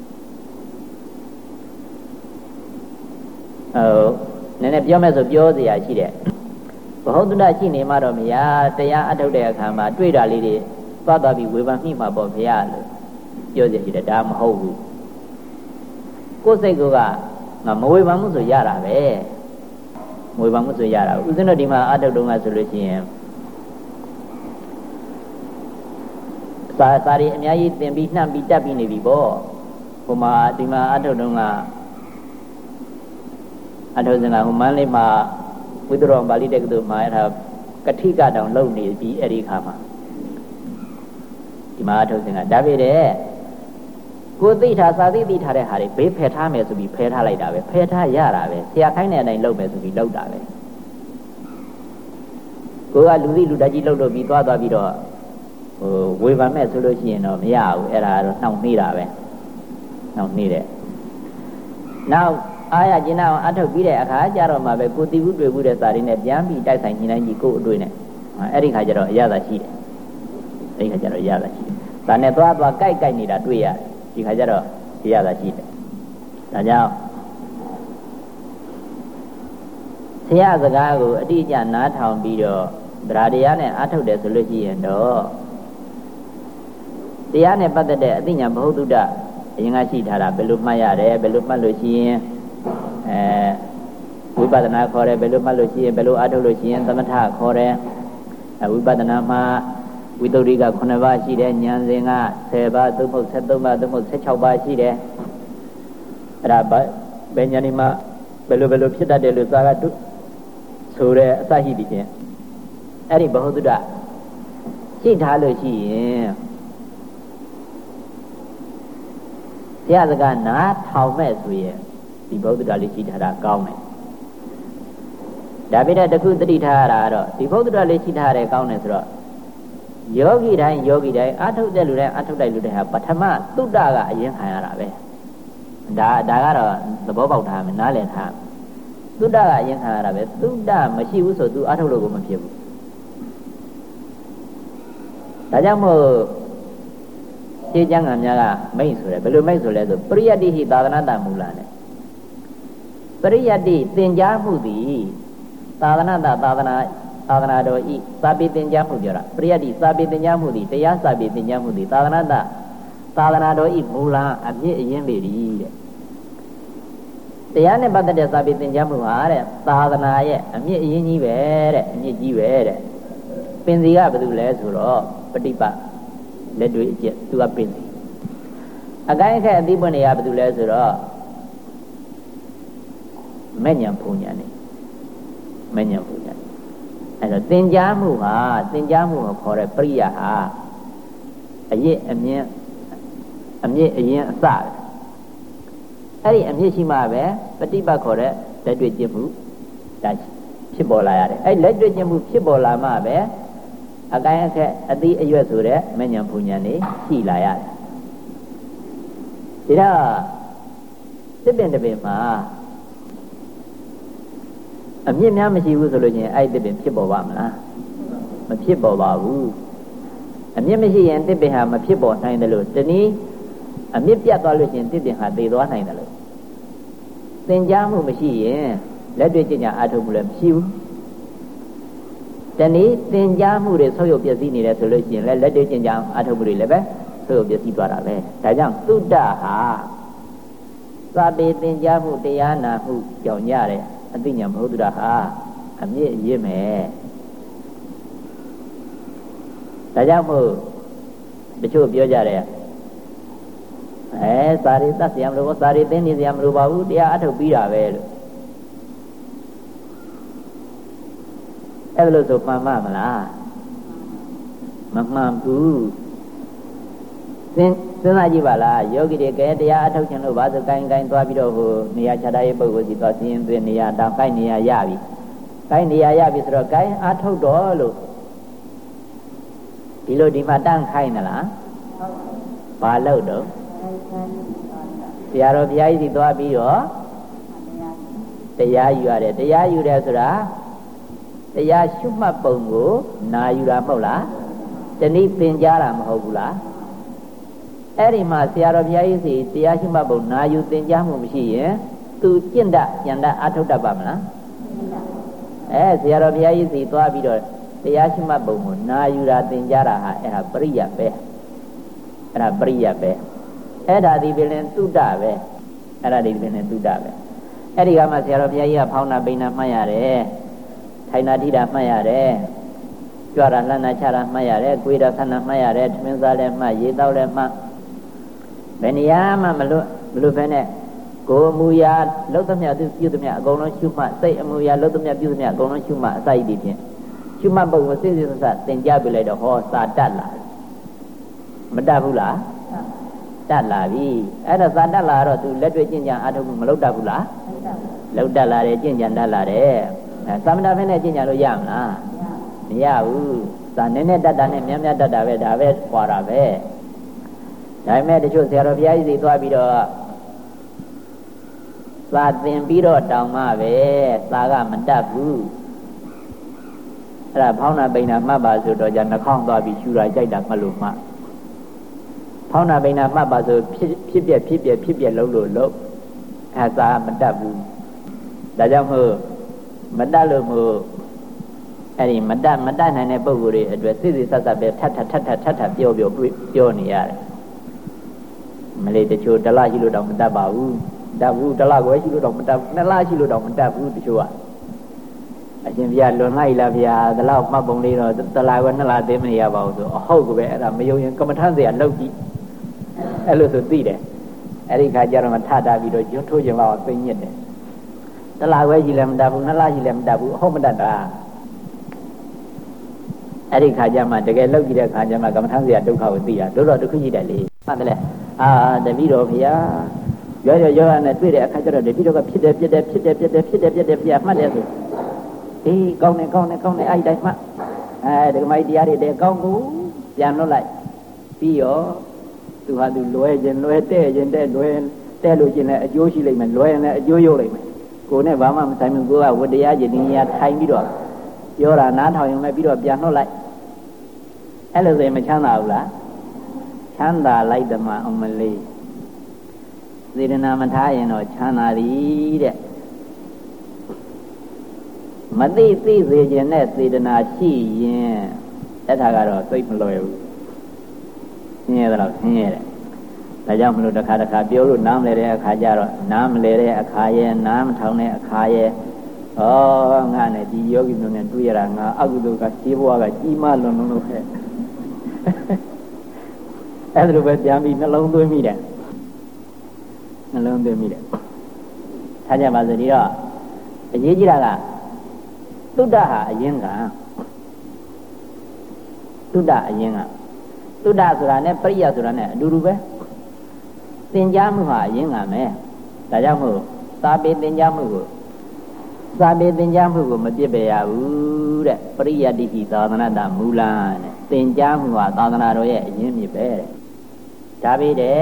ဟိုနည်းနည်းပြောမယ်ဆိုပြောစရာရှိတယ်ဘဟုသုတ္တရှိနေမှတော့မရတရားအထုတ်တဲ့အခါမှာတွေ့တာလေးတွေသွားသွားပြီးဝေဖန်မိမှာပေါ့ဗျာလို့ပြောစီရှိတယ်ဒါမဟုတ်ဘူးကိုယ်စိတ်ကငါမဝေဖန်မှုဆိုရတာပဲမဝေဖန်မှုဆိုရတာဦးဇင်းတို့ဒီမှာအထုတ်တုံးကဆိုလို့ရှိရင်စာစာရီအများကြီးသင်ပြီးနှံ့ပြီးတက်ပြီးနေပြီပေါ့ဟိုမှာဒီမှာအထုတ်တုံးကအထုတ်စင်ကဟိုမန်းလေးမှာဝိသရောပါဠိတက္ကသိုလ်မှာအဲ့ဒါကတိကတောင်လုံနေပြီးအဲ့ဒီခါမှာဒီမှာအထုတ်စင်ကဒါပေတဲ့ကိုသိထားစာသိသိထားတဲ့ဟာတွေဘေးဖယ်ထားမယ်ဆိုပြီးဖယ်ထားလိုက်တာပဲဖယ်ထားရတာပဲဆရာခိုင်းတဲ့အတိုင်းလုပ်မယ်ဆိုပြီးလုပ်တာပဲကိုကလူသိလူတတ်ကြီးလုပ်လို့ပြီးသွားသွားပြီးတော့ဟိုဝေဖန်မဲ့ဆိုလို့ရှိရင်တော့မရဘူးအဲ့ဒါတော့နှောင့်နှေးတာပဲနှောင့်နှေးတယ်နောက်အားရကျင်အောင်အထုတ်ပြီးတဲ့အခါကျတော့မှပဲကိုတီဘူးတွေ့ဘူးတဲ့စာရင်းနဲ့ပြန်ပြီးတိုက်ဆိုင်ညှိနှိုင်းကြည့်ကို့အတွေ့နဲ့အဲ့ဒီခါကျတော့အရသာရှိတယ်အဲ့ဒီခါကျတော့အရသာရှိတယ်ဒါနဲ့သွားသွားကြိုက်ကြိုက်နေတာတွေ့ရတယ်ဒီခါကျတော့အရသာရှိတယ်ဒါကြောင့်ဆရာစကားကိုအတိအကျနားထောင်ပြီးတော့ဗราတရားနဲ့အထုတ်တယ်ဆိုလို့ရှိရင်တော့တရားနဲ့ပတ်သက်တဲ့အသိဉာဏ်ဘဟုသုတ္တအရင်ကရှိထားတာဘယ်လိုမှတ်ရတယ်ဘယ်လိုမှတ်လို့ရှိရင်အဲဝိပဿနာခေါ်တယ်ဘယ်လိုမှတ်လို့ရှိရင်ဘယ်လိုအထုတ်လို့ရှိရင်သမထခေါ်တယ်ဝိပဿနာမှာဝိသုဒ္ဓိကခုနှစ်ပါးရှိတယ်ဉာဏ်စဉ်ကဆယ်ပါးသို့မဟုတ်ဆယ်သုံးပါးသို့မဟုတ်ဆယ်ခြောက်ပါးရှိတယ်အဲ့ဒါဘယ်ဉာဏ်ဒီမှာဘယ်လိုဘယ်လိုဖြစ်တတ်တယ်လို့သာကတုဆိုတဲ့အစရှိသည်ဖြင့်အဲ့ဒီဘဟုသုတ္တရှိထားလို့ရှိရင်ဆရာစကားနားထောင်မဲ့ဆိုရင်ဒီဘုဒ္ဓတာလေးရှိထားတာကောင်းတယ်ဒါပေမဲ့တခုသတိထားရတာကတော့ဒီဘုဒ္ဓတာလေးရှိထားတယ်ကောင်းတယ်ဆိုတော့ယောဂီတိုင်းယောဂီတိုင်းအထုတ်တဲ့လူတိုင်းအထုတ်တဲ့လူတိုင်းဟာပထမသုတ္တကအရင်ခံရတာပဲဒါဒါကတော့သဘောပေါက်ထားမယ်နားလည်ထားသုတ္တကအရင်ခံရတာပဲသုတ္တမရှိဘူးဆိုသူအထုတ်လို့ကိုမဖြစ်ဘူးဒါကြောင့်မို့ရှင်းကျမ်းကများကမိတ်ဆိုတယ်ဘယ်လိုမိတ်ဆိုလဲဆိုပရိယတ္တိဟိသာသနာတမူလနဲ့ပရိယတ္တိသင်ကြားမှုသည်သာသနာတသာသနာသာသနာတော်ဤစာပေသင်ကြားမှုပြောတာပရိယတ္တိစာပေသင်ကြားမှုသည်တရားစာပေသင်ကြားမှုသည်သာသနာတသာသနာတော်ဤမူလအမြင့်အရင်ပေသည်တဲ့တရားနဲ့ပတ်သက်တဲ့စာပေသင်ကြားမှုဟာတဲ့သာသနာရဲ့အမြင့်အရင်ကြီးပဲတဲ့အမြင့်ကြီးပဲတဲ့ပင်စီကဘာလို့လဲဆိုတော့ပฏิပတ်လက်တွေ့အကျက်သူကပင်စီအကိုင်းအခက်အသိပွင့်တွေကဘာလို့လဲဆိုတော့မဲ့ညာဖုန်ညာနေမဲ့ညာဖုန်ညာအဲ့တော့သင်ကြားမှုဟာသင်ကြားမှုကိုခေါ်တဲ့ပရိယာဟာအရစ်အမြင့်အမြင့်အရင်အစအဲ့ဒီအမြင့်ရှိမှပဲပฏิပတ်ခေါ်တဲ့လက်တွေ့ကျင့်မှုဒါဖြစ်ပေါ်လာရတယ်အဲ့လက်တွေ့ကျင့်မှုဖြစ်ပေါ်လာမှပဲအကိုင်းအခက်အသိအရွက်ဆိုတဲ့မဉ္ဇဉ်ပူဉ္ဇဉ်နေရှိလာရတယ်ဒါတော့တစ်ပင်တစ်ပင်မှာအမြင့်များမရှိဘူးဆိုလို့ချင်းအဲ့တစ်ပင်ဖြစ်ပေါ်ပါမလားမဖြစ်ပေါ်ပါဘူးအမြင့်မရှိရင်တစ်ပင်ဟာမဖြစ်ပေါ်နိုင်တယ်လို့တနည်းအမြင့်ပြတ်သွားလို့ချင်းတစ်ပင်ဟာသေသွားနိုင်တယ်လို့သင်ကြားမှုမရှိရင်လက်တွေ့ကျင့်ကြအားထုတ်မှုလည်းမရှိဘူးတနည်းသင်ကြားမှုတွေဆုပ်ယုပ်ပျက်စီးနေတယ်ဆိုလို့ရှိရင်လည်းလက်တွေ့ကျင့်ကြအားထုတ်မှုတွေလည်းပဲဆုပ်ယုပ်ပျက်စီးသွားတာပဲဒါကြောင့်သုတ္တဟာသာပေသင်ကြားမှုတရားနာမှုကြောင့်ရတဲ့အသိဉာဏ်ဘုဒ္ဓဟာအမြင့်အရင့်မယ်ဒါကြောင့်မို့တချို့ပြောကြတယ်အဲစာရီသတ်စရာမလိုဘူးစာရီသိနေစရာမလိုပါဘူးတရားအထုတ်ပြီးတာပဲလို့အဲ့လိုဆိုမှန်မှမလားမမှန်ဘူးသင်စဉ်းစားကြည့်ပါလားယောဂီတွေကဲတရားအထုတ်ခြင်းလို့ဘာဆိုကိုင်းကိုင်းသွားပြီးတော့ဟိုနေရာခြားထားရေးပုဂ္ဂိုလ်စီသွားစီရင်သွင်းနေရာတောင်ကိုင်းနေရာရပြီကိုင်းနေရာရပြီဆိုတော့ကိုင်းအထုတ်တော့လို့ဒီလိုဒီမှာတန်းခိုင်းသလားဘာလို့တော့ဆရာတော်ဘုရားကြီးစီသွားပြီးတော့တရားယူရတယ်တရားယူတယ်ဆိုတာတရားရှုမှတ်ပုံကိုနာယူတာမဟုတ်လားတနည်းသင်ကြားတာမဟုတ်ဘူးလားအဲ့ဒီမှာဆရာတော်ဘုရားကြီးစီတရားရှုမှတ်ပုံနာယူသင်ကြားမှုမရှိရင်သူကျင့်တတ်ဉာဏ်တတ်အထုတ်တတ်ပါမလားအဲဆရာတော်ဘုရားကြီးစီသွားပြီးတော့တရားရှုမှတ်ပုံကိုနာယူတာသင်ကြားတာဟာအဲ့ဒါပရိယတ်ပဲအဲ့ဒါပရိယတ်ပဲအဲ့ဒါဒီပင်လည်းသုတ္တပဲအဲ့ဒါဒီပင်လည်းသုတ္တပဲအဲ့ဒီကမှဆရာတော်ဘုရားကြီးကဖောင်းနာပိန်နာမှတ်ရတယ်ထိုင်နာထိတာမှတ်ရတယ်ကြွတာလှမ်းနာချတာမှတ်ရတယ်ကိုယ်တာဆန္ဒမှတ်ရတယ်ထမင်းစားလည်းမှတ်ရေတောက်လည်းမှတ်ဘယ်နေရာမှမလွတ်မလွတ်ဖဲနဲ့ကိုယ်အမူအရာလှုပ်သမျှသူပြုသမျှအကုန်လုံးရှုမှတ်စိတ်အမူအရာလှုပ်သမျှပြုသမျှအကုန်လုံးရှုမှတ်အစိုက်ဒီဖြင့်ရှုမှတ်ပုံကိုစိတ်စိတ်ဆဆသင်ကြားပြလိုက်တော့ဟောစာတတ်လာမတတ်ဘူးလားတတ်လာပြီအဲ့တော့စာတတ်လာတော့သူလက်တွေ့ကျင့်ကြံအားထုတ်မှုမလုပ်တတ်ဘူးလားလုပ်တတ်လာတယ်ကျင့်ကြံတတ်လာတယ်အဲသမဏဖက်နဲ့ကျင့်ကြံလို့ရမလားမရဘူးစာနည်းနည်းတတ်တာနဲ့များများတတ်တာပဲဒါပဲခွာတာပဲဒါပေမဲ့တချို့ဆရာတော်ဘုရားကြီးစီသွားပြီးတော့စာသင်ပြီးတော့တောင်းမှပဲစာကမတတ်ဘူးအဲ့ဒါဖောင်းနာပိန်နာမှတ်ပါဆိုတော့じゃနှာခေါင်းသွားပြီးရှူတာကြိုက်တာမှတ်လို့မှဖောင်းနာပိန်နာမှတ်ပါဆိုဖြစ်ဖြစ်ပြက်ဖြစ်ပြက်ဖြစ်ပြက်လုံးလို့လုံးအဲစာမတတ်ဘူးဒါကြောင့်မို့မတတ်လို့မို့အဲ့ဒီမတတ်မတတ်နိုင်တဲ့ပုံကိုယ်တွေအတွက်စိစိဆက်ဆက်ပဲထပ်ထပ်ထပ်ထပ်ထပ်ထပ်ပြောပြောပြောနေရတယ်မလေးတချို့တစ်လရှိလို့တော့မတတ်ပါဘူးတတ်ဘူးတစ်လခွဲရှိလို့တော့မတတ်ဘူးနှစ်လရှိလို့တော့မတတ်ဘူးတချို့ကအရှင်ဘုရားလွန်လိုက်လားဗျာဒီလောက်မှတ်ပုံလေးတော့တစ်လခွဲနှစ်လသိမနေရပါဘူးဆိုအဟုတ်ကပဲအဲ့ဒါမယုံရင်ကမ္မထမ်းစရာလုပ်ကြည့်အဲ့လိုဆိုသိတယ်အဲ့ဒီခါကျတော့မထတာပြီးတော့ကျွန်းထိုးကျင်တော့သိညစ်တယ်တစ်လခွဲရှိလည်းမတတ်ဘူးနှစ်လရှိလည်းမတတ်ဘူးအဟုတ်မတတ်တာအဲ့ဒီခါကျမှတကယ်လုပ်ကြည့်တဲ့ခါကျမှကမ္မထမ်းစရာဒုက္ခကိုသိတာတို့တော့တစ်ခုရှိတယ်လေဟုတ်တယ်လေအာတပည့်တော်ဗျာရောရောရောနဲ့တွေ့တဲ့အခါကျတော့တပည့်တော်ကဖြစ်တယ်ဖြစ်တယ်ဖြစ်တယ်ဖြစ်တယ်ဖြစ်တယ်ဖြစ်တယ်ပြမှတ်တယ်ဆိုအေးကောင်းတယ်ကောင်းတယ်ကောင်းတယ်အဲ့ဒီတိုင်းမှအဲဒီကမိုက်တရားတွေတဲကောင်းကိုပြန်လွတ်လိုက်ပြီးရောသူဟာသူလွဲခြင်းလွဲတဲ့ခြင်းတဲ့လွဲတဲ့လို့ခြင်းလည်းအကျိုးရှိလိမ့်မယ်လွဲရင်လည်းအကျိုးရုပ်လိမ့်မယ်ကိုယ်နဲ့ဘာမှမဆိုင်ဘူးကိုကဝတ္တရားခြင်းဒီနေရာထိုင်ပြီးတော့ပြောတာနားထောင်ရင်လည်းပြီးတော့ပြန်လွတ်လိုက်အဲ့လိုဆိုရင်မချမ်းသာဘူးလားချမ်းသာလိုက်ဓမ္မအောင်မလေးစေတနာမထားရင်တော့ချမ်းသာသည်တဲ့မသိသိစေခြင်းနဲ့စေတနာရှိရင်အဲ့ဒါကတော့သိမလွယ်ဘူးဆင်းရဲတော့ဆင်းရဲတယ်ဒါကြောင့်မလို့တစ်ခါတစ်ခါပြောလို့နားမလဲတဲ့အခါကျတော့နားမလဲတဲ့အခါရဲ့နားမထောင်တဲ့အခါရဲ့ဩငါနဲ့ဒီယောဂီမျိုးနဲ့တွေ့ရတာငါအကုသိုလ်ကရှင်းဘဝကကြီးမားလွန်လွန်းလို့ပဲအဲ့ဒါလိုပဲပြန်ပြီးနှလုံးသွင်းမိတယ်နှလုံးသွင်းမိတယ်ထားကြပါစို့ဒီတော့အရေးကြီးတာကသုဒ္ဓဟာအရင်ကသုဒ္ဓအရင်ကသုဒ္ဓဆိုတာနဲ့ပရိယဆိုတာနဲ့အတူတူပဲသင်ကြားမှုဟာအရင်ကမယ်ဒါကြောင့်မို့သာပေသင်ကြားမှုကိုသာပေသင်ကြားမှုကိုမပြစ်ပယ်ရဘူးတဲ့ပရိယတ္တိသာသနာတမူလတဲ့သင်ကြားမှုဟာသာသနာတော်ရဲ့အရင်မြစ်ပဲတဲ့ဒါပေတဲ့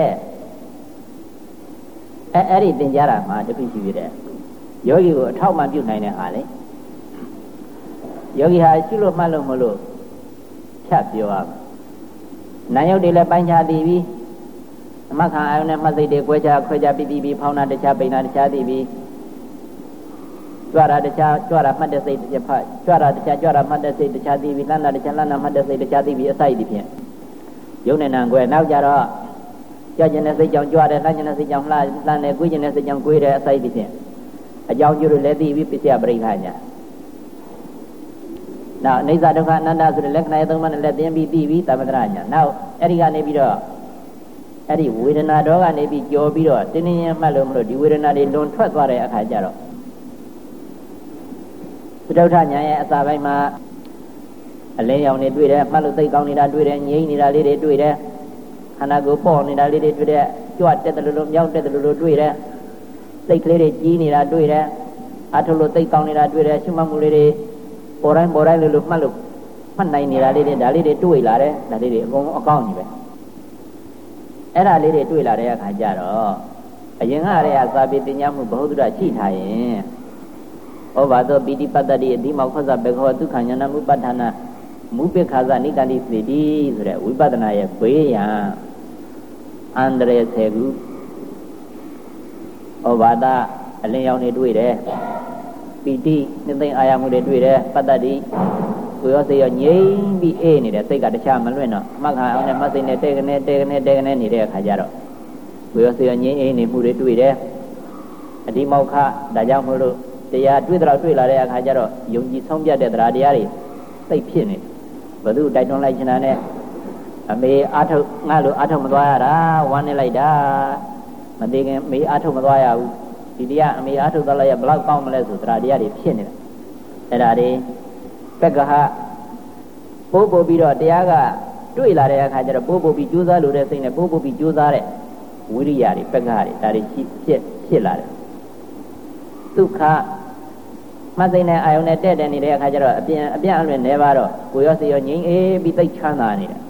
အဲအဲ့ဒီသင်ကြားတာမှာတပိရှိပြီတဲ့ယောဂီကိုအထောက်မှပြုနိုင်တဲ့ဟာလေယောဂီဟာရှိလို့မှတ်လို့မလို့ဖြတ်ပြောရမယ်နာယုတ်တွေလည်းပိုင်းခြားသိပြီအမခံအာယုန်နဲ့မှတ်စိတ်တွေကွဲခြားခွဲခြားပြီးပြီးဖောင်းတာတခြားပိန်တာတခြားသိပြီကြွတာတခြားကြွတာမှတ်တဲ့စိတ်တစ်ဖက်ကြွတာတခြားကြွတာမှတ်တဲ့စိတ်တခြားသိပြီလှမ်းတာတခြားလှမ်းတာမှတ်တဲ့စိတ်တခြားသိပြီအစိုက်ဒီဖြင့်ယုံနဲ့နံကွဲနောက်ကြတော့ကြွကျင်တဲ့စိတ်ကြောင့်ကြွတယ်လှမ်းကျင်တဲ့စိတ်ကြောင့်လှလှမ်းတယ်ကွေးကျင်တဲ့စိတ်ကြောင့်ကွေးတယ်အစိုက်ဒီဖြင့်အကြောင်းကျိုးလည်းသိပြီပစ္စယပရိက္ခညာနောက်အိဋ္ဌဒုက္ခအနတ္တဆိုတဲ့လက္ခဏာရဲ့သုံးပါးနဲ့လည်းသိပြီးသိပြီးသမထရညာနောက်အဲ့ဒီကနေပြီးတော့အဲ့ဒီဝေဒနာတော်ကနေပြီးကြော်ပြီးတော့တင်းတင်းရင်မှတ်လို့မလို့ဒီဝေဒနာတွေလွန်ထွက်သွားတဲ့အခါကျတော့သုဒ္ဓညာရဲ့အစာပိုင်းမှာအလင်းရောင်တွေတွေ့တယ်မှတ်လို့သိကောင်းနေတာတွေ့တယ်ငြိမ့်နေတာလေးတွေတွေ့တယ်ခန္ဓာကိုယ်ပေါ့နေတာလေးတွေတွေ့တယ်ကြွတက်တယ်လို့မြောက်တက်တယ်လို့တွေ့တယ်စိတ်ကလေးတွေကြီးနေတာတွေ့တယ်အထုလို့သိကောင်းနေတာတွေ့တယ်ရှုမှတ်မှုလေးတွေပေါ်တိုင်းပေါ်တိုင်းလို့လို့မှတ်လို့မှတ်နိုင်နေတာလေးတွေဒါလေးတွေတွေ့လာတယ်ဒါလေးတွေအကုန်အကောင်းကြီးပဲအဲ့ဒါလေးတွေတွေ့လာတဲ့အခါကျတော့အရင်ကတည်းကသာပေတင်ညာမှုဘ ഹു တုဒ္ဒရှိထားရင်ဩဘာသောပိဋိပတ္တိအဓိမောခောဇဘေခောဒုက္ခဉာဏမုပဋ္ဌာနာမုပိခါဇနိကန္တိစေတိဆိုတဲ့ဝိပဿနာရဲ့ဘေးရန်အန္တရာယ်ဆယ်ခုဩဘာဒအလင်းရောင်တွေတွေ့တယ်ပိဋိနှစ်သိမ့်အာရမှုတွေတွေ့တယ်ပတ္တိကိုရောစေရောငြိမ့်ပြီးအေးနေတယ်စိတ်ကတခြားမလွင့်တော့မှတ်ခါအောင်နဲ့မှတ်စိတ်နဲ့တဲကနေတဲကနေတဲကနေနေတဲ့အခါကျတော့ကိုရောစေရောငြိမ့်အေးနေမှုတွေတွေ့တယ်အဒီမောက္ခဒါကြောင့်မို့လို့တရားတွေ့တော့တွေ့လာတဲ့အခါကျတော့ယုံကြည်ဆုံးဖြတ်တဲ့တရားတရားတွေသိဖြစ်နေဘယ်သူတိုက်တွန်းလိုက်ချင်တာနဲ့အမေအာထုတ်ငါလိုအာထုတ်မသွားရတာဝမ်းနေလိုက်တာမသေးခင်မေအာထုတ်မသွားရဘူးဒီတရားအမေအာထုတ်သွားလိုက်ရဘလောက်ကောင်းမလဲဆိုတရားတရားတွေဖြစ်နေတာအဲ့ဒါတွေပက္ခဟပိုးပို့ပြီးတော့တရားကတွေ့လာတဲ့အခါကျတော့ပိုးပို့ပြီးကြိုးစားလို့တဲ့စိတ်နဲ့ပိုးပို့ပြီးကြိုးစားတဲ့ဝိရိယတွေပက္ခဟတွေဒါတွေဖြစ်ဖြစ်လာတယ်ဒုက္ခမှတ်စိတ်နဲ့အာယုန်နဲ့တဲ့တဲ့နေတဲ့အခါကျတော့အပြန်အပြန်အလွင်နေပါတော့ကိုရောစီရောငြိမ်းအေးပြီးသိချမ်းသာနေတယ်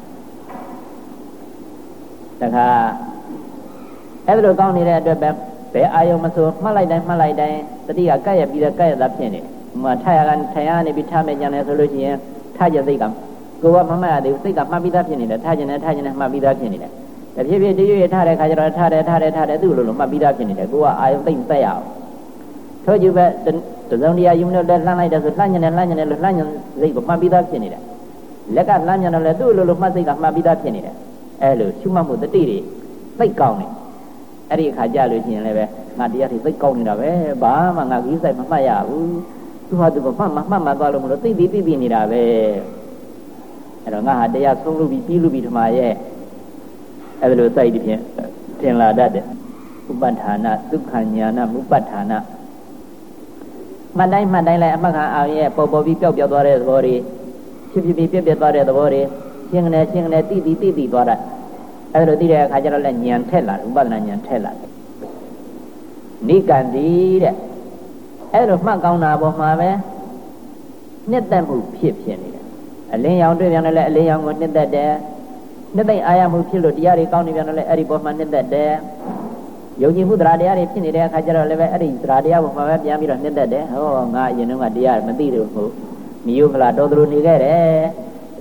တခါအဲ့ဒါလိုကောင်းနေတဲ့အတွက်ပဲဘယ်အာယုန်မဆိုမှတ်လိုက်တိုင်းမှတ်လိုက်တိုင်းတတိကကပ်ရပြီးတော့ကပ်ရတာဖြစ်နေတယ်မထရကထရကနေပြီးထားမယ်ကြံတယ်ဆိုလို့ရှိရင်ထားကြစိတ်ကကိုကမမှတ်ရသေးဘူးစိတ်ကမှတ်ပြီးသားဖြစ်နေတယ်ထားကျင်တယ်ထားကျင်တယ်မှတ်ပြီးသားဖြစ်နေတယ်တဖြည်းဖြည်းတရွေ့ရွေ့ထားတဲ့ခါကျတော့ထားတယ်ထားတယ်ထားတယ်သူ့လိုလိုမှတ်ပြီးသားဖြစ်နေတယ်ကိုကအာယုန်သိမ့်သက်ရအောင်ထို့ကျူပဲတစုံတရားယူမလို့လက်လှမ်းလိုက်တယ်ဆိုလှမ်းကျင်တယ်လှမ်းကျင်တယ်လို့လှမ်းကျင်စိတ်ကိုမှတ်ပြီးသားဖြစ်နေတယ်လက်ကလှမ်းကျင်တယ်လည်းသူ့လိုလိုမှတ်စိတ်ကမှတ်ပြီးသားဖြစ်နေတယ်အဲလိုရှုမှတ်မှုတတိတွေသိကောင်းနေအဲ့ဒီအခါကြလို့ရှိရင်လည်းပဲငါတရားတွေသိကောင်းနေတာပဲဘာမှငါကြီးဆိုင်မမှတ်ရဘူးသူဟာသူကမှတ်မှတ်မှတ်သွားလို့မလို့သိသိသိသိနေတာပဲအဲ့တော့ငါဟာတရားဆုံးလို့ပြီးပြီးလို့ပြီးထမရဲ့အဲ့ဒါလိုစိုက်ဒီဖြင့်ထင်လာတတ်တယ်ဥပဋ္ဌာဏဒုက္ခဉာဏမုပဋ္ဌာဏမှတ်တိုင်းမှတ်တိုင်းလိုက်အမှတ်ခံအောင်ရဲ့ပေါ်ပေါ်ပြီးပျောက်ပျောက်သွားတဲ့သဘောတွေဖြစ်ဖြစ်ပြီးပြက်ပြက်သွားတဲ့သဘောတွေရှင်းကနေရှင်းကနေတိတိတိတိသွားတာအဲ့ဒါလိုသိတဲ့အခါကျတော့လည်းဉာဏ်ထက်လာတယ်ဥပဒနာဉာဏ်ထက်လာတယ်နိကန္တိတဲ့အဲ့လိုမှတ်ကောင်းတာပေါ်မှာပဲနှစ်သက်မှုဖြစ်ဖြစ်နေတယ်အလင်းရောင်တွေ့ပြန်လည်းအလင်းရောင်ကိုနှစ်သက်တယ်နှစ်သိမ့်အာရမှုဖြစ်လို့တရားတွေကောင်းနေပြန်လည်းအဲ့ဒီပေါ်မှာနှစ်သက်တယ်ယုံကြည်မှုတရားတရားတွေဖြစ်နေတဲ့အခါကျတော့လည်းပဲအဲ့ဒီတရားတရားပေါ်မှာပဲပြန်ပြီးတော့နှစ်သက်တယ်ဟောငါအရင်တုန်းကတရားမသိလို့ဟုတ်မိယုဖလာတော်သူနေခဲ့တယ်တ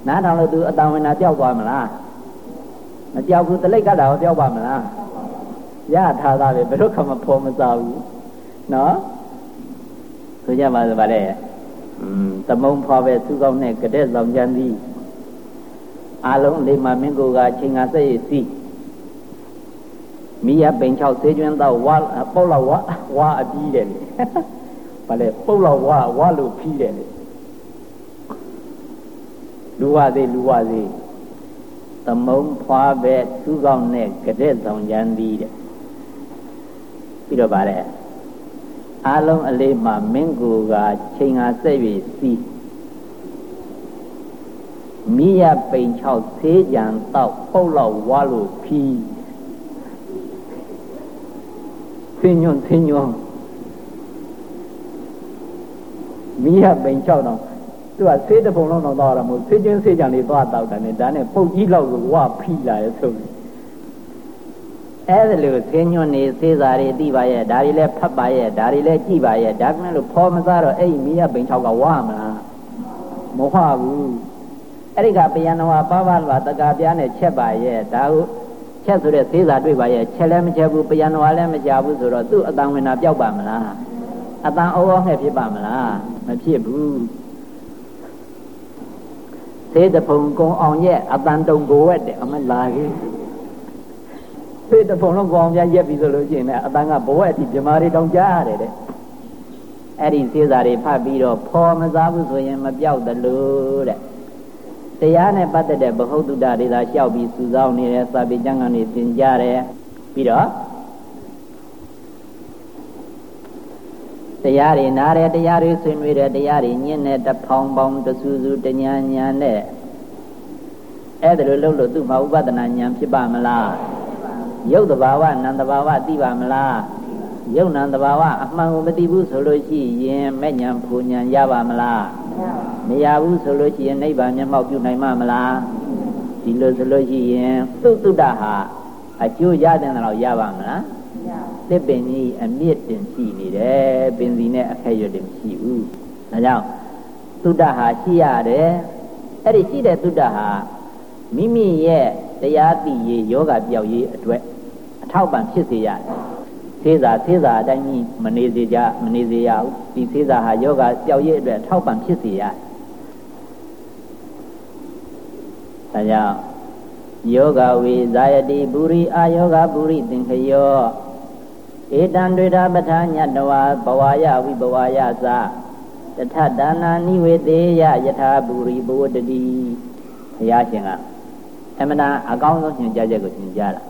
နားထောင်လို့သူအတန်ဝင်တာကြောက်သွားမလားမကြောက်ဘူးတလိပ်ကတော့ကြောက်ပါမလားရထားတာပဲဘယ်တော့မှဖော်မစားဘူးနော်ဆိုကြပါစို့ဗါလေอืมသမုံဖွာပဲသူကောင်းနဲ့ကတဲ့ဆောင်ကြမ်းသည်အလုံးလေးမှာမင်းကိုကချိန်ကစက်ရစီမိရပိန်ချောက်သေးကျွန်းတော့ဝါပုတ်လောက်ဝါဝါအပြီးတယ်လေဗါလေပုတ်လောက်ဝါဝါလို့ဖြီးတယ်လေလူဝသေးလူဝသေးသမုံဖွာပဲသူကောင်းနဲ့ကတဲ့ဆောင်ကြမ်းသည်တဲ့ပြီးတော့ဗါလေအလုံးအလေးမှာမင်းကိုကချိန်ကစက်ရစီမိရပိန်ချောက်သေးကြံတော့ပုတ်လောက်ဝါလို့ဖြီးဆင်းညွန့်ဆင်းညွန့်မိရပိန်ချောက်တော့သူကဆေးတပုံလုံးတော့တော့ရမို့ဆေးချင်းဆေးကြံလေးသွားတောက်တယ်နဲ့ဒါနဲ့ပုတ်ကြီးလောက်ကိုဝါဖြီးလာရဲ့ဆိုအဲ့ဒါလို့ဆင်းညွန့်နေဆေးစာတွေသိပါရဲ့ဒါတွေလည်းဖတ်ပါရဲ့ဒါတွေလည်းကြည့်ပါရဲ့ဒါကလည်းလို့ဖော်မစားတော့အဲ့ဒီမိရပိန်ချောက်ကဝါမလားမဝါဘူးအဲ့ဒီကပယံတော်ပါပါလာတကားပြားနဲ့ချက်ပါရဲ့ဒါဟုချက်ဆိုတဲ့သေးစာတွေ့ပါရဲ့ချက်လည်းမချက်ဘူးပယံတော်လည်းမချဘူးဆိုတော့သူ့အတန်ဝင်တာပျောက်ပါမလားအတန်အောအောငှက်ဖြစ်ပါမလားမဖြစ်ဘူးသေးတဖုံကုံအောင်ရဲ့အတန်တုံကိုဝက်တယ်အမလာကြီးသေးတဖုံလုံးကုံအောင်ပြရက်ပြီဆိုလို့ရှိရင်လည်းအတန်ကဘဝအထိပြမာတွေတောင်ကြားရတယ်တဲ့အဲ့ဒီသေးစာတွေဖတ်ပြီးတော့ဖော်မစားဘူးဆိုရင်မပျောက်တယ်လို့တဲ့တရားနဲ့ပတ်သက်တဲ့ဘ ഹു တုတ္တတွေသာလျှောက်ပြီးစုဆောင်းနေတဲ့စာပေကျမ်းကနေသင်ကြားတယ်ပြီးတော့တရားတွေနားတယ်တရားတွေဆွေးနွေးတယ်တရားတွေညင့်တဲ့တဖောင်ပေါင်းတဆူဆူတညာညာနဲ့အဲ့ဒါလိုလုပ်လို့သူ့မှာဥပဒနာဉာဏ်ဖြစ်ပါမလားယုတ်တဘာဝနံတဘာဝသိပါမလားယုတ်နံတဘာဝအမှန်ကိုမသိဘူးဆိုလို့ရှိရင်မဲ့ဉာဏ်ဖူဉာဏ်ရပါမလားမရဘူးဆိုလို့ရှိရင်နိဗ္ဗာန်မျက်မှောက်ပြုနိုင်မှာမလားဒီလိုဆိုလို့ရှိရင်သုတ္တဟာအကျိုးရတဲ့တော့ရပါမလားသစ်ပင်ကြီးအမြင့်တင်ရှိနေတယ်ပင်စီနဲ့အခက်ရွတ်တင်မရှိဘူးဒါကြောင့်သုတ္တဟာရှိရတယ်အဲ့ဒီရှိတဲ့သုတ္တဟာမိမိရဲ့တရားသိရေးယောဂပြောက်ရေးအတွက်အထောက်ပံ့ဖြစ်စေရတယ်သေစာသေစာအတိုင်းကြီးမနေစေကြမနေစေရဘူးဒီသေစာဟာယောဂပြောက်ရေးအတွက်အထောက်ပံ့ဖြစ်စေရဒါကြောင့်ယောဂဝေဇာယတိပုရိအာယောဂပုရိသင်္ခယောဧတံဒွေတာပဋ္ဌာညတဝါဘဝယဝိဘဝယသတထဒါနာနိဝေသေယယထာပုရိဘဝတတိဘုရားရှင်ကအမှန်တရားအကောင်းဆုံးညွှန်ကြားချက်ကိုညွှန်ကြားတာ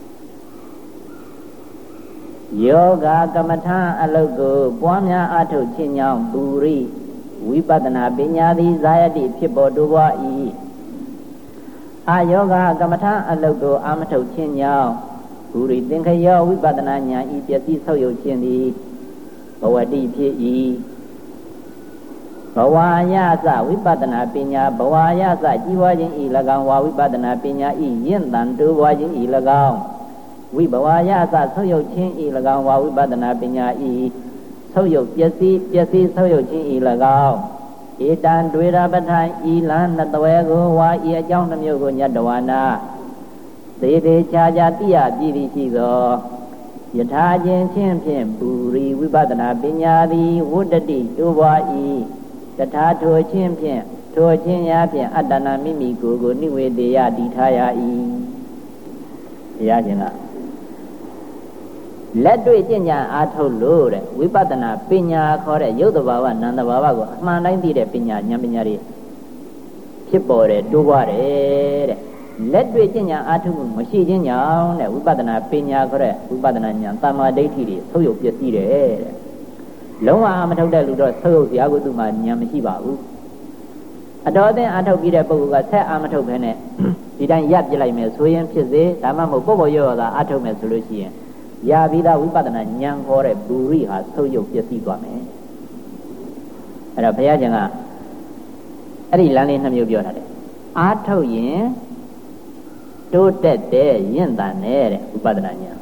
ယောဂကမ္မထာအလုတ်ကိုပွားများအားထုတ်ခြင်းကြောင့်ပုရိဝိပဿနာပညာသည်ဇာယတိဖြစ်ပေါ်တိုးပွား၏အာယောဂကမ္မထာအလုတ်ကိုအာမထုတ်ခြင်းကြောင့်ပုရိသင်္ခယောဝိပဿနာဉာဏ်ဤပျက်စီးဆုတ်ယုတ်ခြင်းသည်ဘဝတိဖြစ်၏ဘဝယသဝိပဿနာပညာဘဝယသကြီးပွားခြင်းဤ၎င်းဝါဝိပဿနာပညာဤယဉ်တန်တိုးပွားခြင်းဤ၎င်းဝိဘဝယသဆုတ်ယုတ်ခြင်းဤ၎င်းဝါဝိပဿနာပညာဤဆုတ်ယုတ်ပျက်စီးပျက်စီးဆုတ်ယုတ်ခြင်းဤ၎င်းဧတံဒွေရပဋ္ဌာဤလန်းနှစ်သွဲကိုဝါဤအကြောင်းတစ်မျိုးကိုညတဝနာသေသေးချာချာတိယပြည်သည်ရှိသောယထာခြင်းချင်းဖြင့်ပုရိဝိပဿနာပညာသည်ဝတ္တတိတိုးပွား၏တထာထိုခြင်းဖြင့်ထိုခြင်းရာဖြင့်အတ္တနာမိမိကိုယ်ကိုနိဝေတေယတည်ထားရ၏ဘုရားရှင်ကလက်တွေ့ကျင့်ကြံအားထုတ်လို့တဲ့ဝိပဿနာပညာခေါ်တဲ့ယုတ်တဘာဝနံတဘာဝကိုအမှန်တိုင်းသိတဲ့ပညာဉာဏ်ပညာတွေဖြစ်ပေါ်တယ်တိုးပွားတယ်တဲ့လက်တွေ့ကျင့်ကြံအားထုတ်မှုမရှိခြင်းကြောင့်တဲ့ဝိပဿနာပညာခေါ်တဲ့ဝိပဿနာဉာဏ်တမ္မာဒိဋ္ဌိတွေဆုတ်ယုတ်ပျက်စီးတယ်တဲ့လုံးဝအာမထုတ်တဲ့လူတော့ဆုတ်ယုတ်စရာကိုသူမှဉာဏ်မရှိပါဘူးအတော်အသင့်အားထုတ်ပြီးတဲ့ပုဂ္ဂိုလ်ကဆက်အာမထုတ်ခဲနဲ့ဒီတိုင်းရပ်ပြလိုက်မယ်ဆိုရင်ဖြစ်စေဒါမှမဟုတ်ပေါ့ပေါ့ရော့ရော့သာအားထုတ်မယ်ဆိုလို့ရှိရင်ယာပြီးသားဝိပဿနာဉာဏ်ခေါ်တဲ့ပုရိဟာဆုတ်ယုတ်ပျက်စီးသွားမယ်အဲ့တော့ဘုရားရှင်ကအဲ့ဒီလမ်းလေးနှစ်မျိုးပြောထားတယ်အားထုတ်ရင်တိုးတက်တဲ့ရင့်တန်တဲ့ဝိပဿနာဉာဏ်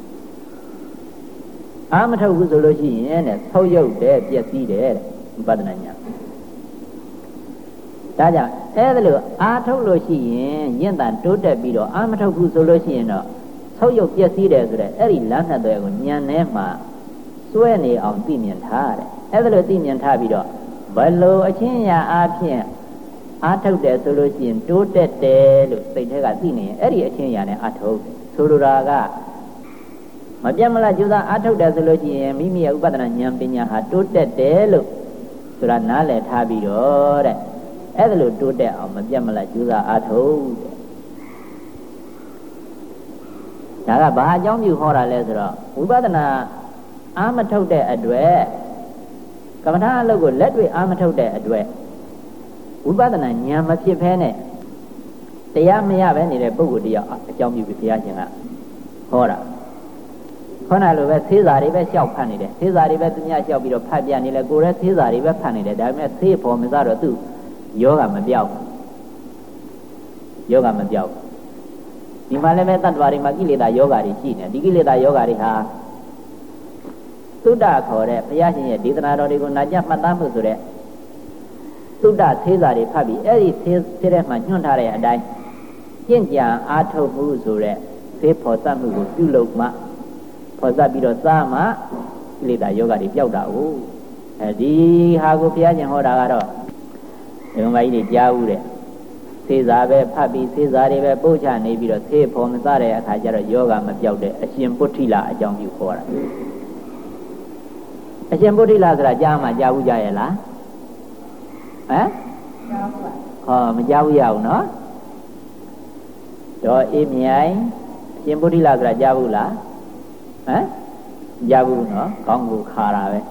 အားမထုတ်ဘူးဆိုလို့ရှိရင်တဲ့ဆုတ်ယုတ်တဲ့ပျက်စီးတဲ့ဝိပဿနာဉာဏ်ဒါကြောင့်အဲ့ဒါလို့အားထုတ်လို့ရှိရင်ရင့်တန်တိုးတက်ပြီးတော့အားမထုတ်ဘူးဆိုလို့ရှိရင်တော့ဆုပ်ယုပ်ပျက်စီးတယ်ဆိုတဲ့အဲ့ဒီလမ်းနှစ်သွဲကိုညံထဲမှာစွဲနေအောင်သိမြင်ထားတယ်အဲ့ဒါလို့သိမြင်ထားပြီးတော့ဘယ်လိုအချင်းရာအားဖြင့်အားထုတ်တယ်ဆိုလို့ရှိရင်တိုးတက်တယ်လို့စိတ်ထဲကသိနေရင်အဲ့ဒီအချင်းရာနဲ့အားထုတ်ဆိုလိုတာကမပြတ်မလားကြိုးစားအားထုတ်တယ်ဆိုလို့ရှိရင်မိမိရဲ့ဥပဒနာဉာဏ်ပညာဟာတိုးတက်တယ်လို့ဆိုတာနားလည်ထားပြီးတော့တဲ့အဲ့ဒါလို့တိုးတက်အောင်မပြတ်မလားကြိုးစားအားထုတ်တဲ့ဒါကဘာအကြောင်းပြုဟောတာလဲဆိုတော့ဝိပဿနာအားမထုတ်တဲ့အတွက်ကမ္မထာအလုပ်ကိုလက်တွေ့အားမထုတ်တဲ့အတွက်ဝိပဿနာဉာဏ်မဖြစ်ဘဲနဲ့တရားမရဘဲနေတဲ့ပုဂ္ဂိုလ်တရားအကြောင်းပြုပြီးဘုရားရှင်ကဟောတာခေါင်းလိုပဲသေးစာတွေပဲလျှောက်ဖတ်နေတယ်သေးစာတွေပဲသူများလျှောက်ပြီးတော့ဖတ်ပြနေလဲကိုယ်လည်းသေးစာတွေပဲဖတ်နေတယ်ဒါပေမဲ့သေးဖို့မစားတော့သူယောဂမပြောက်ယောဂမပြောက်ဒီမှာလည်းပဲတတ္တဝါတွေမှာကိလေသာယောဂတွေရှိနေဒီကိလေသာယောဂတွေဟာသုဒ္ဓခေါ်တဲ့ဘုရားရှင်ရဲ့ဒေသနာတော်တွေကိုနာကြမှတ်သားမှုဆိုတဲ့သုဒ္ဓသေးစာတွေဖတ်ပြီးအဲ့ဒီသေးသေးတဲ့မှာညွှန်ထားတဲ့အတိုင်းကျင့်ကြံအားထုတ်မှုဆိုတဲ့သေဖို့စမှုကိုပြုလုပ်မှဖော်စပ်ပြီးတော့စားမှကိလေသာယောဂတွေပျောက်တာကိုအဲဒီဟာကိုဘုရားရှင်ဟောတာကတော့ဒီမကြီးတွေကြားဦးတဲ့သေစာပဲဖတ်ပြီးသေစာတွေပဲပို့ချနေပြီးတော့သေဖို့မစားတဲ့အခါကျတော့ယောဂမပျောက်တဲ့အရှင်ပုထိလာအကြောင်းပြုခေါ်တာအရှင်ပုထိလာဆိုတာကြားမှကြားဦးကြရဲ့လားဟမ်ဟောမကြားဘူးရအောင်နော်တော့အေးမြိုင်အရှင်ပုထိလာဆိုတာကြားဘူးလားဟမ်ကြားဘူးနော်ကောင်းကိုခါတာပဲ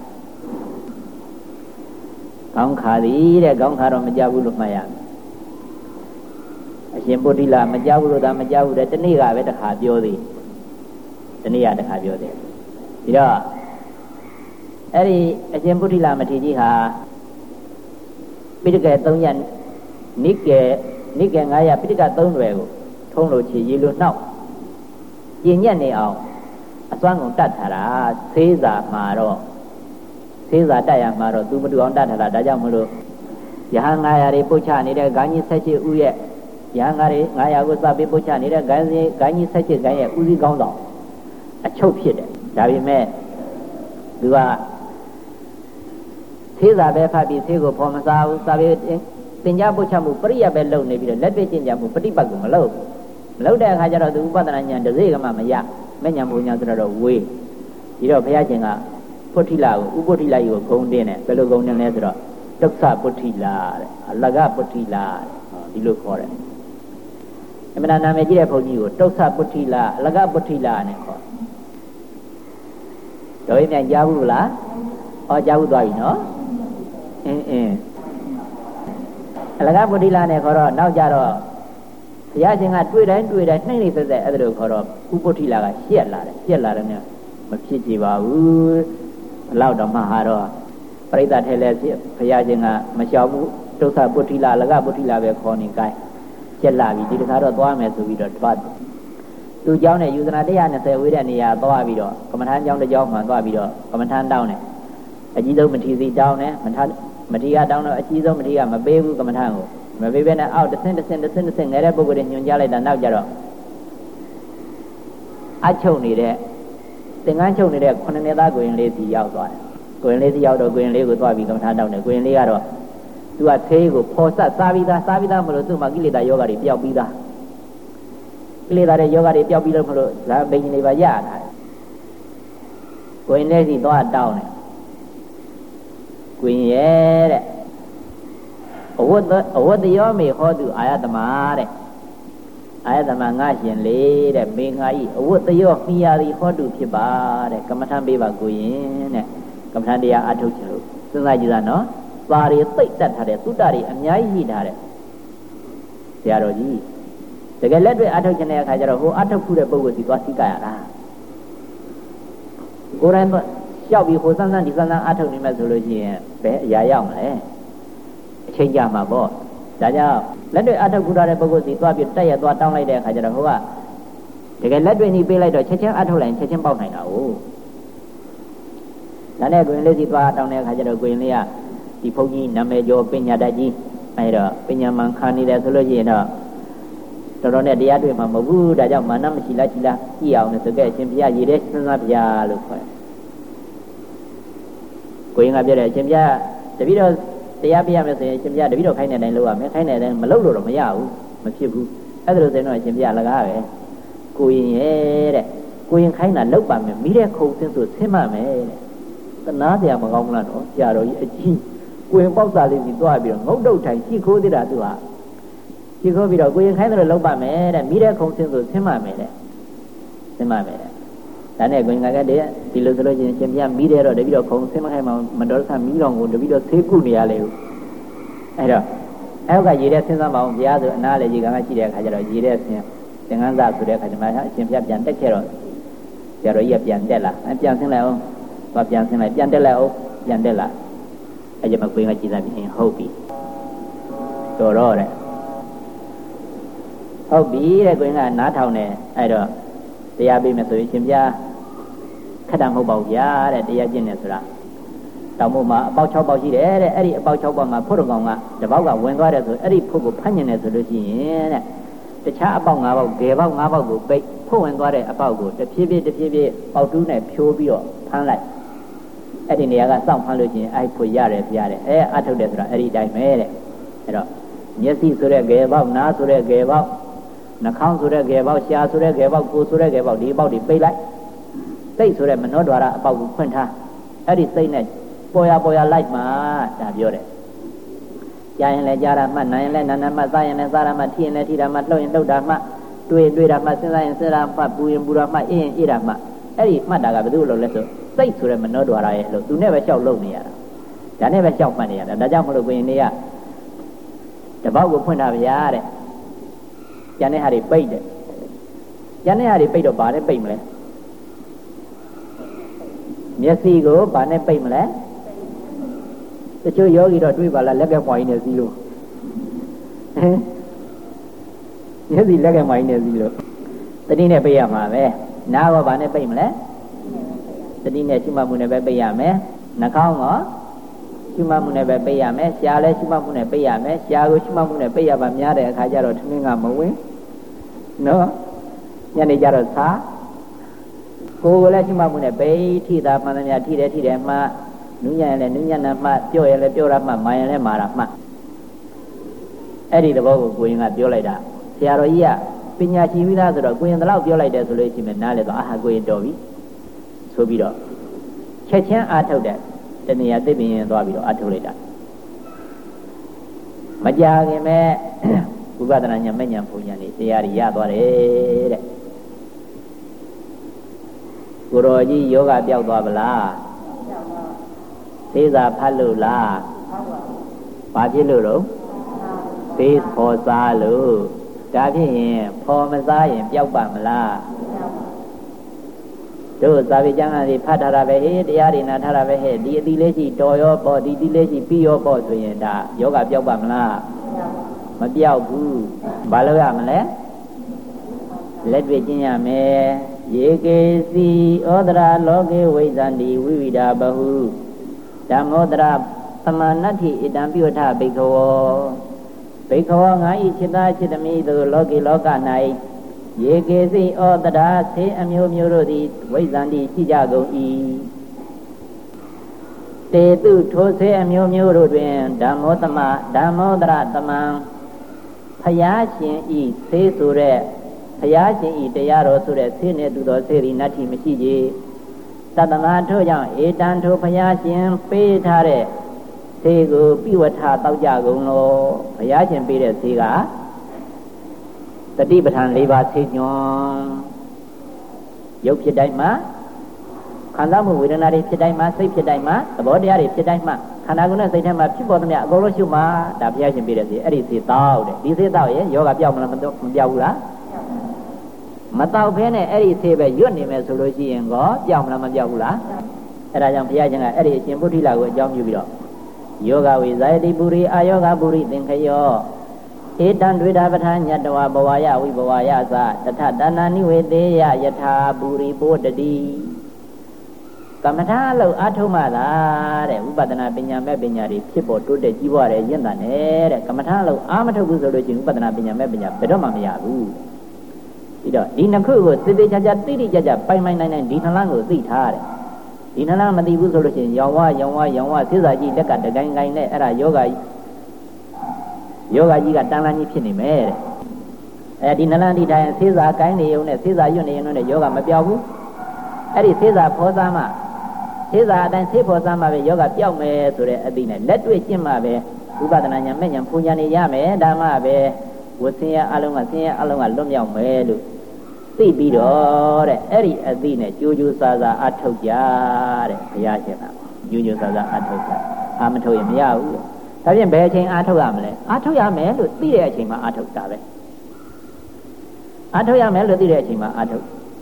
ကောင်းခါသည်တဲ့ကောင်းခါတော့မကြားဘူးလို့မှတ်ရမယ်အရှင်ပုထိလာမကြားဘူးလို့ဒါမကြားဘူးတဲ့တနေ့ကပဲတစ်ခါပြောသေးတနေ့ကတစ်ခါပြောသေးဒီတော့အဲ့ဒီအရှင်ပုထိလာမထေရကြီးဟာပိဋကသုံးရနိကေနိကေငါးရပိဋကသုံးတွေကိုထုံးလို့ချီရေလို့နှောက်ပြင်းညက်နေအောင်အစွမ်းကုန်တတ်ထားတာသေးစာမှာတော့သေးစာတတ်ရမှာတော့သူမတူအောင်တတ်ထားတာဒါကြောင့်မလို့ယဟန်ငါးရာတွေပုတ်ချနေတဲ့ဂိုင်းကြီးဆက်ချစ်ဥရဲ့ယဟန်ငါးတွေငါးရာကိုစပြီးပုတ်ချနေတဲ့ဂိုင်းစီဂိုင်းကြီးဆက်ချစ်ဂိုင်းရဲ့ဥစည်းကောင်းဆောင်အချုပ်ဖြစ်တယ်ဒါပေမဲ့သူကသေးစာပဲဖတ်ပြီးသေးကိုဖော်မစားဘူးစာပေသင်္ကြန်ပုတ်ချမှုပရိယတ်ပဲလုပ်နေပြီးတော့လက်တွေ့ကျင့်ကြမှုပฏิပတ်ကိုမလုပ်မလုပ်တဲ့အခါကျတော့သူဥပဒနာဉာဏ်တစ်စိတ်ကမှမရမဉဏ်ဘုံဉာဏ်ဆိုတော့ဝေးဒီတော့ဘုရားရှင်ကပုထိလာကိုဥပုထိလာကြီးကိုဂုံတင်းတယ်ဘယ်လိုဂုံတင်းလဲဆိုတော့ဒုက္ခပုထိလာတဲ့အလကပုထိလာဒီလိုခေါ်တယ်အမှန်နာမည်ကြီးတဲ့ဘုန်းကြီးကိုဒုက္ခပုထိလာအလကပုထိလာနဲ့ခေါ်တော်ရင်ပြန်ကြားဘူးလားဟောကြားဘူးသွားပြီနော်အင်းအင်းအလကပုထိလာနဲ့ခေါ်တော့နောက်ကြတော့ဘုရားရှင်ကတွေ့တိုင်းတွေ့တိုင်းနှိမ့်နေသက်သက်အဲ့ဒါလိုခေါ်တော့ဥပုထိလာကရှက်လာတယ်ရှက်လာတယ်များမဖြစ်ကြပါဘူးဘလောက်တော့မှဟာတော့ပရိသတ်ထဲလဲဘုရားရှင်ကမလျှောက်ဘူးဒုက္ခပုထိလာလကပုထိလာပဲခေါ်နေကိုင်းရှက်လာပြီဒီတခါတော့သွားမယ်ဆိုပြီးတော့တွားသူเจ้าနဲ့ယူဇနာone hundred twentyဝေးတဲ့နေရာသွားပြီးတော့ကမ္မထာเจ้าတစ်เจ้าမှသွားပြီးတော့ကမ္မထာတောင်းတယ်အကြီးဆုံးမထီစီတောင်းတယ်မထမထီကတောင်းတော့အကြီးဆုံးမထီကမပေးဘူးကမ္မထာကိုမပေးဘဲနဲ့အောက်တစ်ဆင့်တစ်ဆင့်တစ်ဆင့်တစ်ဆင့်ငယ်တဲ့ပုဂ္ဂိုလ်တွေညွှန်ကြားလိုက်တာနောက်ကြတော့အချုပ်နေတဲ့သင်္ကန်းချုပ်နေတဲ့ခုနှစ်နှစ်သားကိုရင်လေးစီရောက်သွားတယ်ကိုရင်လေးစီရောက်တော့ကိုရင်လေးကိုသွားပြီးကမ္မထာတောင်းတယ်ကိုရင်လေးကတော့သူကသေးကိုဖော်ဆက်စားပြီးသားစားပြီးသားမလို့သူ့မှာကိလေသာယောဂတွေပျောက်ပြီးသားကိလေသာတွေယောဂတွေပျောက်ပြီးလို့မလို့ဇာဘိညာဉ်တွေပါရတာကိုရင်လေးစီသွားတောင်းတယ်ကိုရင်ရဲ့တဲ့အဝတ်အဝတ်တရောမေဟောသူအာယတမတဲ့အာယတမငါရှင်လေးတဲ့မေငါဤအဝတ်တရောမိယာသည်ဟောသူဖြစ်ပါတဲ့ကမ္မထံပေးပါကိုရင်တဲ့ကမ္မထံတရားအထုတ်ချင်လို့စဉ်းစားကြည့်တာနော်ပါရီသိတ်တတ်ထားတဲ့သုတ္တတွေအများကြီးရှိထားတဲ့ဆရာတော်ကြီးတကယ်လက်တွေ့အထုတ်ချင်တဲ့အခါကျတော့ဟိုအထုတ်ခုတဲ့ပုဂ္ဂိုလ်စီသွားစီကရတာကိုယ်တိုင်လျှောက်ပြီးဟိုစမ်းစမ်းဒီစမ်းစမ်းအထုတ်နေမှဆိုလို့ရှိရင်ဘယ်အရာရောက်မလဲအချိန်ကြာမှာပေါ့ဒါကြောင့်လက်တွေ့အထုတ်ခုတဲ့ပုဂ္ဂိုလ်စီသွားပြီးတက်ရသွားတောင်းလိုက်တဲ့အခါကျတော့ဟိုကတကယ်လက်တွေ့နေပေးလိုက်တော့ချက်ချင်းအထုတ်လိုက်ချက်ချင်းပေါက်နိုင်တာဟုတ်ဒါနဲ့ကိုရင်လေးစီသွားတောင်းတဲ့အခါကျတော့ကိုရင်လေးကဒီဘုန်းကြီးနာမည်ကျော်ပညာတတ်ကြီးအဲ့တော့ပညာမှန်ခံနေတယ်ဆိုလို့ရှိရင်တော့တော်တော်နဲ့တရားတွေ့မှာမဟုတ်ဘူးဒါကြောင့်မာနမရှိလားရှိလားကြည့်အောင်လို့ဆိုကြအရှင်ဘုရားရည်တဲ့စဉ်းစားဘုရားလို့ခေါ်တယ်ကိုရင်ကပြောတယ်အရှင်ဘုရားတပည့်တော်တရားပြရမယ်ဆိုရင်အရှင်ဘုရားတပည့်တော်ခိုင်းတဲ့အတိုင်းလုပ်ရမယ်ခိုင်းတဲ့အတိုင်းမလုပ်လို့တော့မရဘူးမဖြစ်ဘူးအဲ့ဒါလို့ဆိုရင်တော့အရှင်ဘုရားလကားပဲကိုရင်ရဲ့တဲ့ကိုရင်ခိုင်းတာလုပ်ပါမယ်မိတဲ့ခုံစင်းဆိုဆင်းမမယ်တဲ့သနာတရားမကောင်းဘူးလားနော်ဆရာတော်ကြီးအကြီးကိုရင်ပေါက်စားလေးပြီးသွားပြီးတော့ငုတ်တုတ်ထိုင်ရှိခိုးသေးတာသူဟာရှိခိုးပြီးတော့ကိုရင်ခိုင်းတယ်လို့လုပ်ပါမယ်တဲ့မိတဲ့ခုံစင်းဆိုဆင်းမမယ်တဲ့ဆင်းမမယ်တဲ့ဒါနဲ့ကိုရင်ကတည်းကဒီလိုဆိုလို့ချင်းရှင်ပြမိတယ်တော့တပည့်တော်ခုံဆင်းမခိုင်းမှမတော်ဆမီးတော်ကိုတပည့်တော်ဆေးကုနေရလေဦးအဲ့တော့အဲ့ကရေတဲ့ဆင်းစားမအောင်ဘုရားဆိုအနားလေရေကံကရှိတဲ့အခါကျတော့ရေတဲ့ဆင်းသင်္ကန်းစားဆိုတဲ့အခါကျမှအရှင်ဘုရားပြန်တက်ခဲ့တော့ဆရာတော်ကြီးကပြန်တက်လာအပြန်ဆင်းလိုက်အောင်သွားပြန်ဆင်းလိုက်ပြန်တက်လိုက်အောင်ပြန်တက်လာအဲ့ဒီမှာကိုရင်ကကြည်စားပြီးဟုတ်ပြီတော်တော့တဲ့ဟုတ်ပြီတဲ့ကိုရင်ကနားထောင်တယ်အဲ့တော့တရားပေးမယ်ဆိုရင်ရှင်ဘုရားခက်တာမဟုတ်ပါဘူးဗျာတဲ့တရားကျင့်တယ်ဆိုတာတောင်မို့မှာအပေါက်၆ပေါက်ရှိတယ်တဲ့အဲ့ဒီအပေါက်၆ပေါက်မှာဖို့တော်ကောင်ကတပေါက်ကဝင်သွားတယ်ဆိုအဲ့ဒီဖို့ကိုဖမ်းညင်တယ်ဆိုလို့ရှိရင်တဲ့တခြားအပေါက်၅ပေါက်ဂေပေါက်၅ပေါက်ကိုပိတ်ဖို့ဝင်သွားတဲ့အပေါက်ကိုတဖြည်းဖြည်းတဖြည်းဖြည်းပေါက်တူးနဲ့ဖြိုးပြီးတော့ဖမ်းလိုက်အဲ့ဒီနေရာကစောင့်ဖမ်းလို့ရှိရင်အဲ့ဖို့ရတယ်ဗျာတဲ့အဲအထုတ်တယ်ဆိုတာအဲ့ဒီတိုင်းပဲတဲ့အဲ့တော့မျက်စိဆိုတဲ့ဂေပေါက်နားဆိုတဲ့ဂေပေါက်နှာခေါင်းဆိုတဲ့ဂေပေါက်ရှားဆိုတဲ့ဂေပေါက်ကိုယ်ဆိုတဲ့ဂေပေါက်ဒီပေါက်တွေပိတ်လိုက်စိတ်ဆိုတဲ့မနောဒွါရအပေါက်ကိုဖွင့်ထားအဲ့ဒီစိတ်နဲ့ပေါ်ရပေါ်ရလိုက်မှဒါပြောတယ်ကြားရင်လည်းကြားတာမှနားရင်လည်းနားနာမှစားရင်လည်းစားတာမှထိရင်လည်းထိတာမှလှုပ်ရင်လှုပ်တာမှတွေ့တွေ့တာမှစဉ်းစားရင်စဉ်းစားမှပူရင်ပူတာမှအေးရင်အေးတာမှအဲ့ဒီမှတ်တာကဘယ်သူ့လို့လဲဆိုစိတ်ဆိုတဲ့မနောဒွါရရဲ့လို့သူနဲ့ပဲလျှောက်လုပ်နေရတာဒါနဲ့ပဲလျှောက်မှတ်နေရတာဒါကြောင့်မလို့ကိုရင်တွေကတပေါက်ကိုဖွင့်တာဗျာတဲ့ကျန်တဲ့ဟာတွေပိတ်တယ်ကျန်တဲ့ဟာတွေပိတ်တော့ဘာနဲ့ပိတ်မလဲမျက်စိကိုဘာနဲ့ပိတ်မလဲတချို့ယောဂီတော့တွေးပါလားလက်ကပွားကြီးနဲ့စီးလို့မျက်စိလက်ကပွားကြီးနဲ့စီးလို့တတိနဲ့ပိတ်ရမှာပဲနားကဘာနဲ့ပိတ်မလဲတတိနဲ့ရှုမှတ်မှုနဲ့ပဲပိတ်ရမယ်နှာခေါင်းကရှုမှတ်မှုနဲ့ပဲပိတ်ရမယ်ရှားလဲရှုမှတ်မှုနဲ့ပိတ်ရမယ်ရှားကိုရှုမှတ်မှုနဲ့ပိတ်ရပါများတဲ့အခါကျတော့ထမင်းကမဝင်နော်ညနေကျတော့သာကိုယ်ကိုလည်းရှုမှတ်မှုနဲ့ပိတ်ထိတာမှန်သမျှထိတယ်ထိတယ်မှနူးညံ့ရင်လည်းနူးညံ့တာမှပြော့ရင်လည်းပြော့တာမှမာရင်လည်းမာတာမှအဲ့ဒီသဘောကိုကိုရင်ကပြောလိုက်တာဆရာတော်ကြီးကပညာရှိပြီးသားဆိုတော့ကိုရင်တလောက်ပြောလိုက်တယ်ဆိုလို့ရှိရင်နားလေတော့အာဟာကိုရင်တော်ပြီဆိုပြီးတော့ချက်ချင်းအားထုတ်တဲ့တဏှာသိပင်ရင်သွားပြီးတော့အားထုတ်လိုက်တာမကြခင်မဲ့ဝိပဿနာဉာဏ်မဲ့ဉာဏ်ဘုံဉာဏ်นี่တရားတွေရသွားတယ်တဲ့ကိုတော်ကြီးယောဂပျောက်သွားဗလားသေးစာဖတ်လို့လားဘာဖြစ်လို့တော့သေးဖော်စားလို့ဒါဖြစ်ရင်ဖော်မစားရင်ပျောက်ပါမလားတို့သာဝေကျမ်းဂန်တွေဖတ်ထားတာပဲဟေးတရားတွေနာထားတာပဲဟဲ့ဒီအတိလေးရှိတော်ရောပေါ့ဒီတိလေးရှိပြီးရောပေါ့ဆိုရင်ဒါယောဂပျောက်ပါမလားမပျောက်ဘူးဘာလို့ရမလဲလက်တွေ့ကျင့်ရမယ်ယေကေစီဩဒရာလောကေဝိဇန္တိဝိဝိဒာဘဟုဓမ္မောဒရာသမဏတ္ထိဣတံပြုထဘိက္ခဝောဘိက္ခဝောငါဤจิตသားจิตမိသို့လောကေလောက၌ယေကေစီဩဒရာဆေအမျိုးမျိုးတို့သည်ဝိဇန္တိရှိကြကုန်၏တေတုထိုဆေအမျိုးမျိုးတို့တွင်ဓမ္မောသမဓမ္မောဒရာတမံဖယားရှင်ဤဆေဆိုတဲ့ဘုရားရှင်ဤတရားတော်ဆိုတဲ့ဆေးနဲ့တူသောဆေးရီနတ္ထိမရှိကြတတနာထို့ကြောင့်ဧတံထိုဘုရားရှင်ပေးထားတဲ့ဆေးကိုပြဝထတောက်ကြကုန်လို့ဘုရားရှင်ပေးတဲ့ဆေးကတတိပဋ္ဌာန်၄ပါးဆေးညွန်ရုပ်ဖြစ်တိုင်းမှာခန္ဓာမှုဝေဒနာတွေဖြစ်တိုင်းမှာစိတ်ဖြစ်တိုင်းမှာသဘောတရားတွေဖြစ်တိုင်းမှာခန္ဓာကိုယ်နဲ့စိတ်ထဲမှာဖြစ်ပေါ်သမျှအကုန်လုံးရှုမှာဒါဘုရားရှင်ပေးတဲ့ဆေးအဲ့ဒီဆေးတောက်တဲ့ဒီဆေးတောက်ရင်ယောဂပြောက်မလားမပြောက်ဘူးလားမတောက်ဖဲနဲ့အဲ့ဒီဆေးပဲရွတ်နေမယ်ဆိုလို့ရှိရင်ကောပြောင်းမလားမပြောက်ဘူးလားအဲ့ဒါကြောင့်ဘုရားရှင်ကအဲ့ဒီအရှင်ပုထိလာကိုအကြောင်းပြုပြီးတော့ယောဂဝိဇာယတိပုရိအာယောဂပုရိသင်္ခယောဧတံဒွေတာပဋ္ဌာညတဝဘဝယဝိဘဝယသတထတဏ္ဏနိဝေတေယယထာပုရိပိုတတိကကမ္မထာလို့အာထုမှသာတဲ့ဝိပဿနာပညာမဲ့ပညာတွေဖြစ်ပေါ်တိုးတက်ကြီးပွားတယ်ရင့်တာနဲ့တဲ့ကမ္မထာလို့အာမထုတ်ဘူးဆိုလို့ချင်းဝိပဿနာပညာမဲ့ပညာဘယ်တော့မှမရဘူးပြီးတော့ဒီနှစ်ခုကိုသေသေးချာချာတိတိကျကျပိုင်ပိုင်နိုင်နိုင်ဒီနှလားကိုသိထားတယ်ဒီနှလားမသိဘူးဆိုလို့ချင်းရောင်ဝရောင်ဝရောင်ဝသေစာကြီးလက်ကတကိုင်းကိုင်းနဲ့အဲ့ဒါယောဂယောဂကြီးကတန်လန်းကြီးဖြစ်နေမယ်တဲ့အဲဒီနှလားဒီတိုင်းသေစာကိုင်းနေုံနဲ့သေစာရွတ်နေုံနဲ့ယောဂမပြောက်ဘူးအဲ့ဒီသေစာဖောစားမှသေစာအတိုင်းသေဖောစားမှပဲယောဂပြောက်မယ်ဆိုတဲ့အသိနဲ့လက်တွေ့ကျင့်မှပဲဝိပဿနာဉာဏ်မဲ့ဉာဏ်ပူဉာဏ်နေရမယ်ဒါမှပဲဝဆင်းရဲအလုံးကဆင်းရဲအလုံးကလွတ်မြောက်မယ်လို့သိပြီးတော့တဲ့အဲ့ဒီအသိနဲ့ကြိုးကြိုးစားစားအထုတ်ကြတဲ့ဘုရားရှင်ကကြိုးကြိုးစားစားအထုတ်ကြအာမထုတ်ရင်မရဘူးဒါဖြင့်ဘယ်အချိန်အထုတ်ရမလဲအထုတ်ရမယ်လို့သိတဲ့အချိန်မှာအထုတ်တာပဲအထုတ်ရမယ်လို့သိတဲ့အချိန်မှာအထုတ်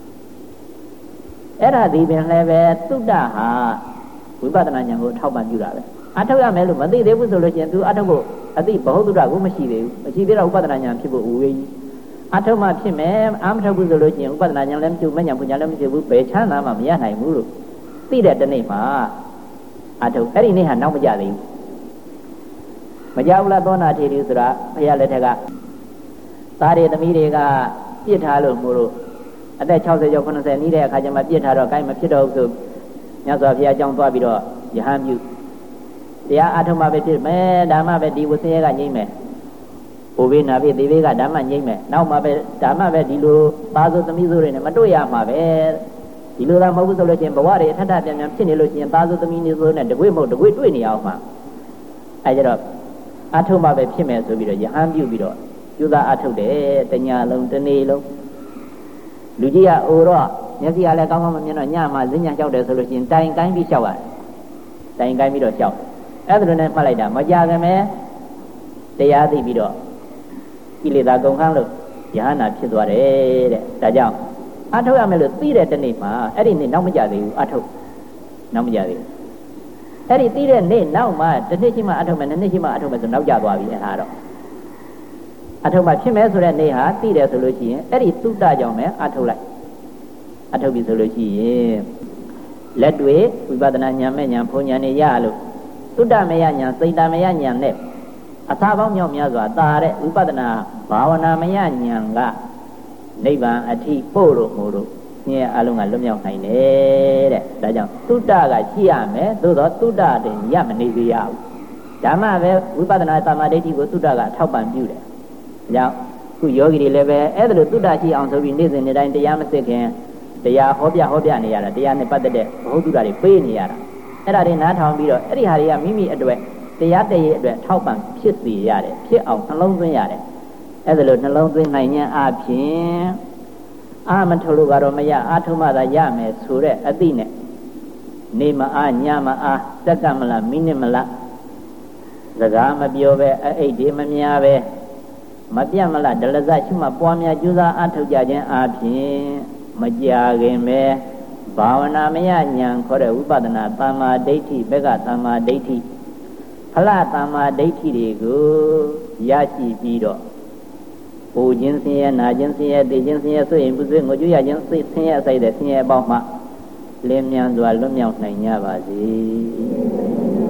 အဲ့ဒါဒီပင်လည်းပဲသုတ္တဟာဝိပဿနာဉာဏ်ကိုထောက်ပံ့ပြုတာပဲအထုတ်ရမယ်လို့မသိသေးဘူးဆိုလို့ရှိရင် तू အထုတ်ဖို့အသိဘ ഹു သုတ္တကိုမရှိသေးဘူးမရှိသေးတော့ဥပဒနာဉာဏ်ဖြစ်ဖို့ဝေးကြီးအထုတ်မှဖြစ်မယ်အာမထုတ်ဘူးဆိုလို့ရှိရင်ဥပဒနာဉာဏ်လည်းမဖြစ်ဘူးမဉာဏ်ပူဉာဏ်လည်းမဖြစ်ဘူးဘယ်ချမ်းသာမှမရနိုင်ဘူးလို့သိတဲ့တနေ့မှာအထုတ်အဲ့ဒီနေ့ဟာနောက်မကြသေးဘူးမကြဘူးလားသောနာထေရီဆိုတာဘုရားလက်ထက်ကသားတွေသမီးတွေကပြစ်ထားလို့မို့လို့အသက်၆၀ကျော်၇၀နီးတဲ့အခါကျမှပြစ်ထားတော့ကိုင်းမဖြစ်တော့ဘူးဆိုမြတ်စွာဘုရားအကြောင်းသွားပြီးတော့ယဟန်ပြုတရားအထုံးမှပဲဖြစ်မယ်ဓမ္မပဲဒီဝဆင်းရဲကငြိမ့်မယ်ဘိုးဘေးနာဘေးသေဘေးကဓမ္မငြိမ့်မယ်နောက်မှပဲဓမ္မပဲဒီလိုသားစုသမီးစုတွေနဲ့မတွေ့ရမှာပဲဒီလိုသာမဟုတ်ဘူးဆိုလို့ချင်းဘဝတွေအထက်ထပြန်ပြန်ဖြစ်နေလို့ချင်းသားစုသမီးနေစုနဲ့တကွေ့မဟုတ်တကွေ့တွေ့နေအောင်မှာအဲကြတော့အထုံးမှပဲဖြစ်မယ်ဆိုပြီးတော့ယဟန်ပြုပြီးတော့ကျူးသားအထုတ်တယ်တညာလုံးတစ်နေ့လုံးလူကြီးကအိုတော့မျက်စိကလည်းကောင်းကောင်းမမြင်တော့ညမှာဈဉ္ညာလျှောက်တယ်ဆိုလို့ရှိရင်တိုင်ကိုင်းပြီးလျှောက်ရတယ်တိုင်ကိုင်းပြီးတော့လျှောက်အဲ့ဒါလိုနဲ့မှတ်လိုက်တာမကြခင်ပဲတရားသိပြီးတော့ကိလေသာကုန်ခန်းလို့ယဟနာဖြစ်သွားတယ်တဲ့ဒါကြောင့်အထုတ်ရမယ်လို့သိတဲ့တနေ့မှာအဲ့ဒီနေ့နောက်မကြသေးဘူးအထုတ်နောက်မကြသေးဘူးအဲ့ဒီသိတဲ့နေ့နောက်မှတစ်နှစ်ရှိမှအထုတ်မယ်နှစ်နှစ်ရှိမှအထုတ်မယ်ဆိုနောက်ကြသွားပြီအဲ့ဒါတော့အထုတ်မှဖြစ်မယ်ဆိုတဲ့နေ့ဟာသိတယ်ဆိုလို့ရှိရင်အဲ့ဒီသုတ္တကြောင့်ပဲအထုတ်လိုက်အထုတ်ပြီဆိုလို့ရှိရင်လက်တွေဝိပဿနာဉာဏ်မဲ့ဉာဏ်ဘုံဉာဏ်နေရလို့သုတ္တမယဉာဏ်စိတ်တမယဉာဏ်နဲ့အသာပေါင်းမြောက်များစွာတာတဲ့ဝိပဿနာဘာဝနာမယဉာဏ်ကနိဗ္ဗာန်အထိပို့လို့မို့လို့ဉာဏ်အလုံးကလွတ်မြောက်နိုင်တယ်တဲ့ဒါကြောင့်သုတ္တကရှိရမယ်သို့တော့သုတ္တတင်ရမနေသေးရဘူးဓမ္မပဲဝိပဿနာသမာဓိဋ္ဌိကိုသုတ္တကထောက်ပံ့ပြုတယ်ကြောင့်ခုယောဂီတွေလည်းပဲအဲ့ဒါလိုသုတ္တရှိအောင်ဆိုပြီးနေ့စဉ်နေ့တိုင်းတရားမစစ်ခင်တရားဟောပြဟောပြနေရတာတရားနဲ့ပတ်သက်တဲ့ဘ ഹു သုတ္တတွေပေးနေရတာအဲ့ဒါတွေနားထောင်ပြီးတော့အဲ့ဒီဟာတွေကမိမိအတွက်တရားတည်းရဲ့အတွက်ထောက်ပံ့ဖြစ်စေရတယ်ဖြစ်အောင်နှလုံးသွင်းရတယ်အဲ့ဒါလိုနှလုံးသွင်းနိုင်ခြင်းအပြင်အာမထုတ်လို့ကတော့မရအာထုမှသာရမယ်ဆိုတဲ့အသိနဲ့နေမအားညမအားစက္ကမလားမိနစ်မလားစကားမပြောပဲအိတ်တွေမများပဲမပြတ်မလားဒလဇရှိမှပွားများကြိုးစားအထုတ်ကြခြင်းအပြင်မကြာခင်ပဲဘာဝနာမယဉာဏ်ခေါ်တဲ့ဝိပဿနာသမ္မာဒိဋ္ဌိဘက်ကသမ္မာဒိဋ္ဌိဖလသမ္မာဒိဋ္ဌိတွေကိုရရှိပြီးတော့ပူခြင်းဆင်းရဲနာခြင်းဆင်းရဲသိခြင်းဆင်းရဲဆိုရင်ပုစွေငိုကြွရခြင်းစိတ်ဆင်းရဲဆိုင်တဲ့ဆင်းရဲအပေါင်းမှလင်းမြန်စွာလွတ်မြောက်နိုင်ကြပါစေ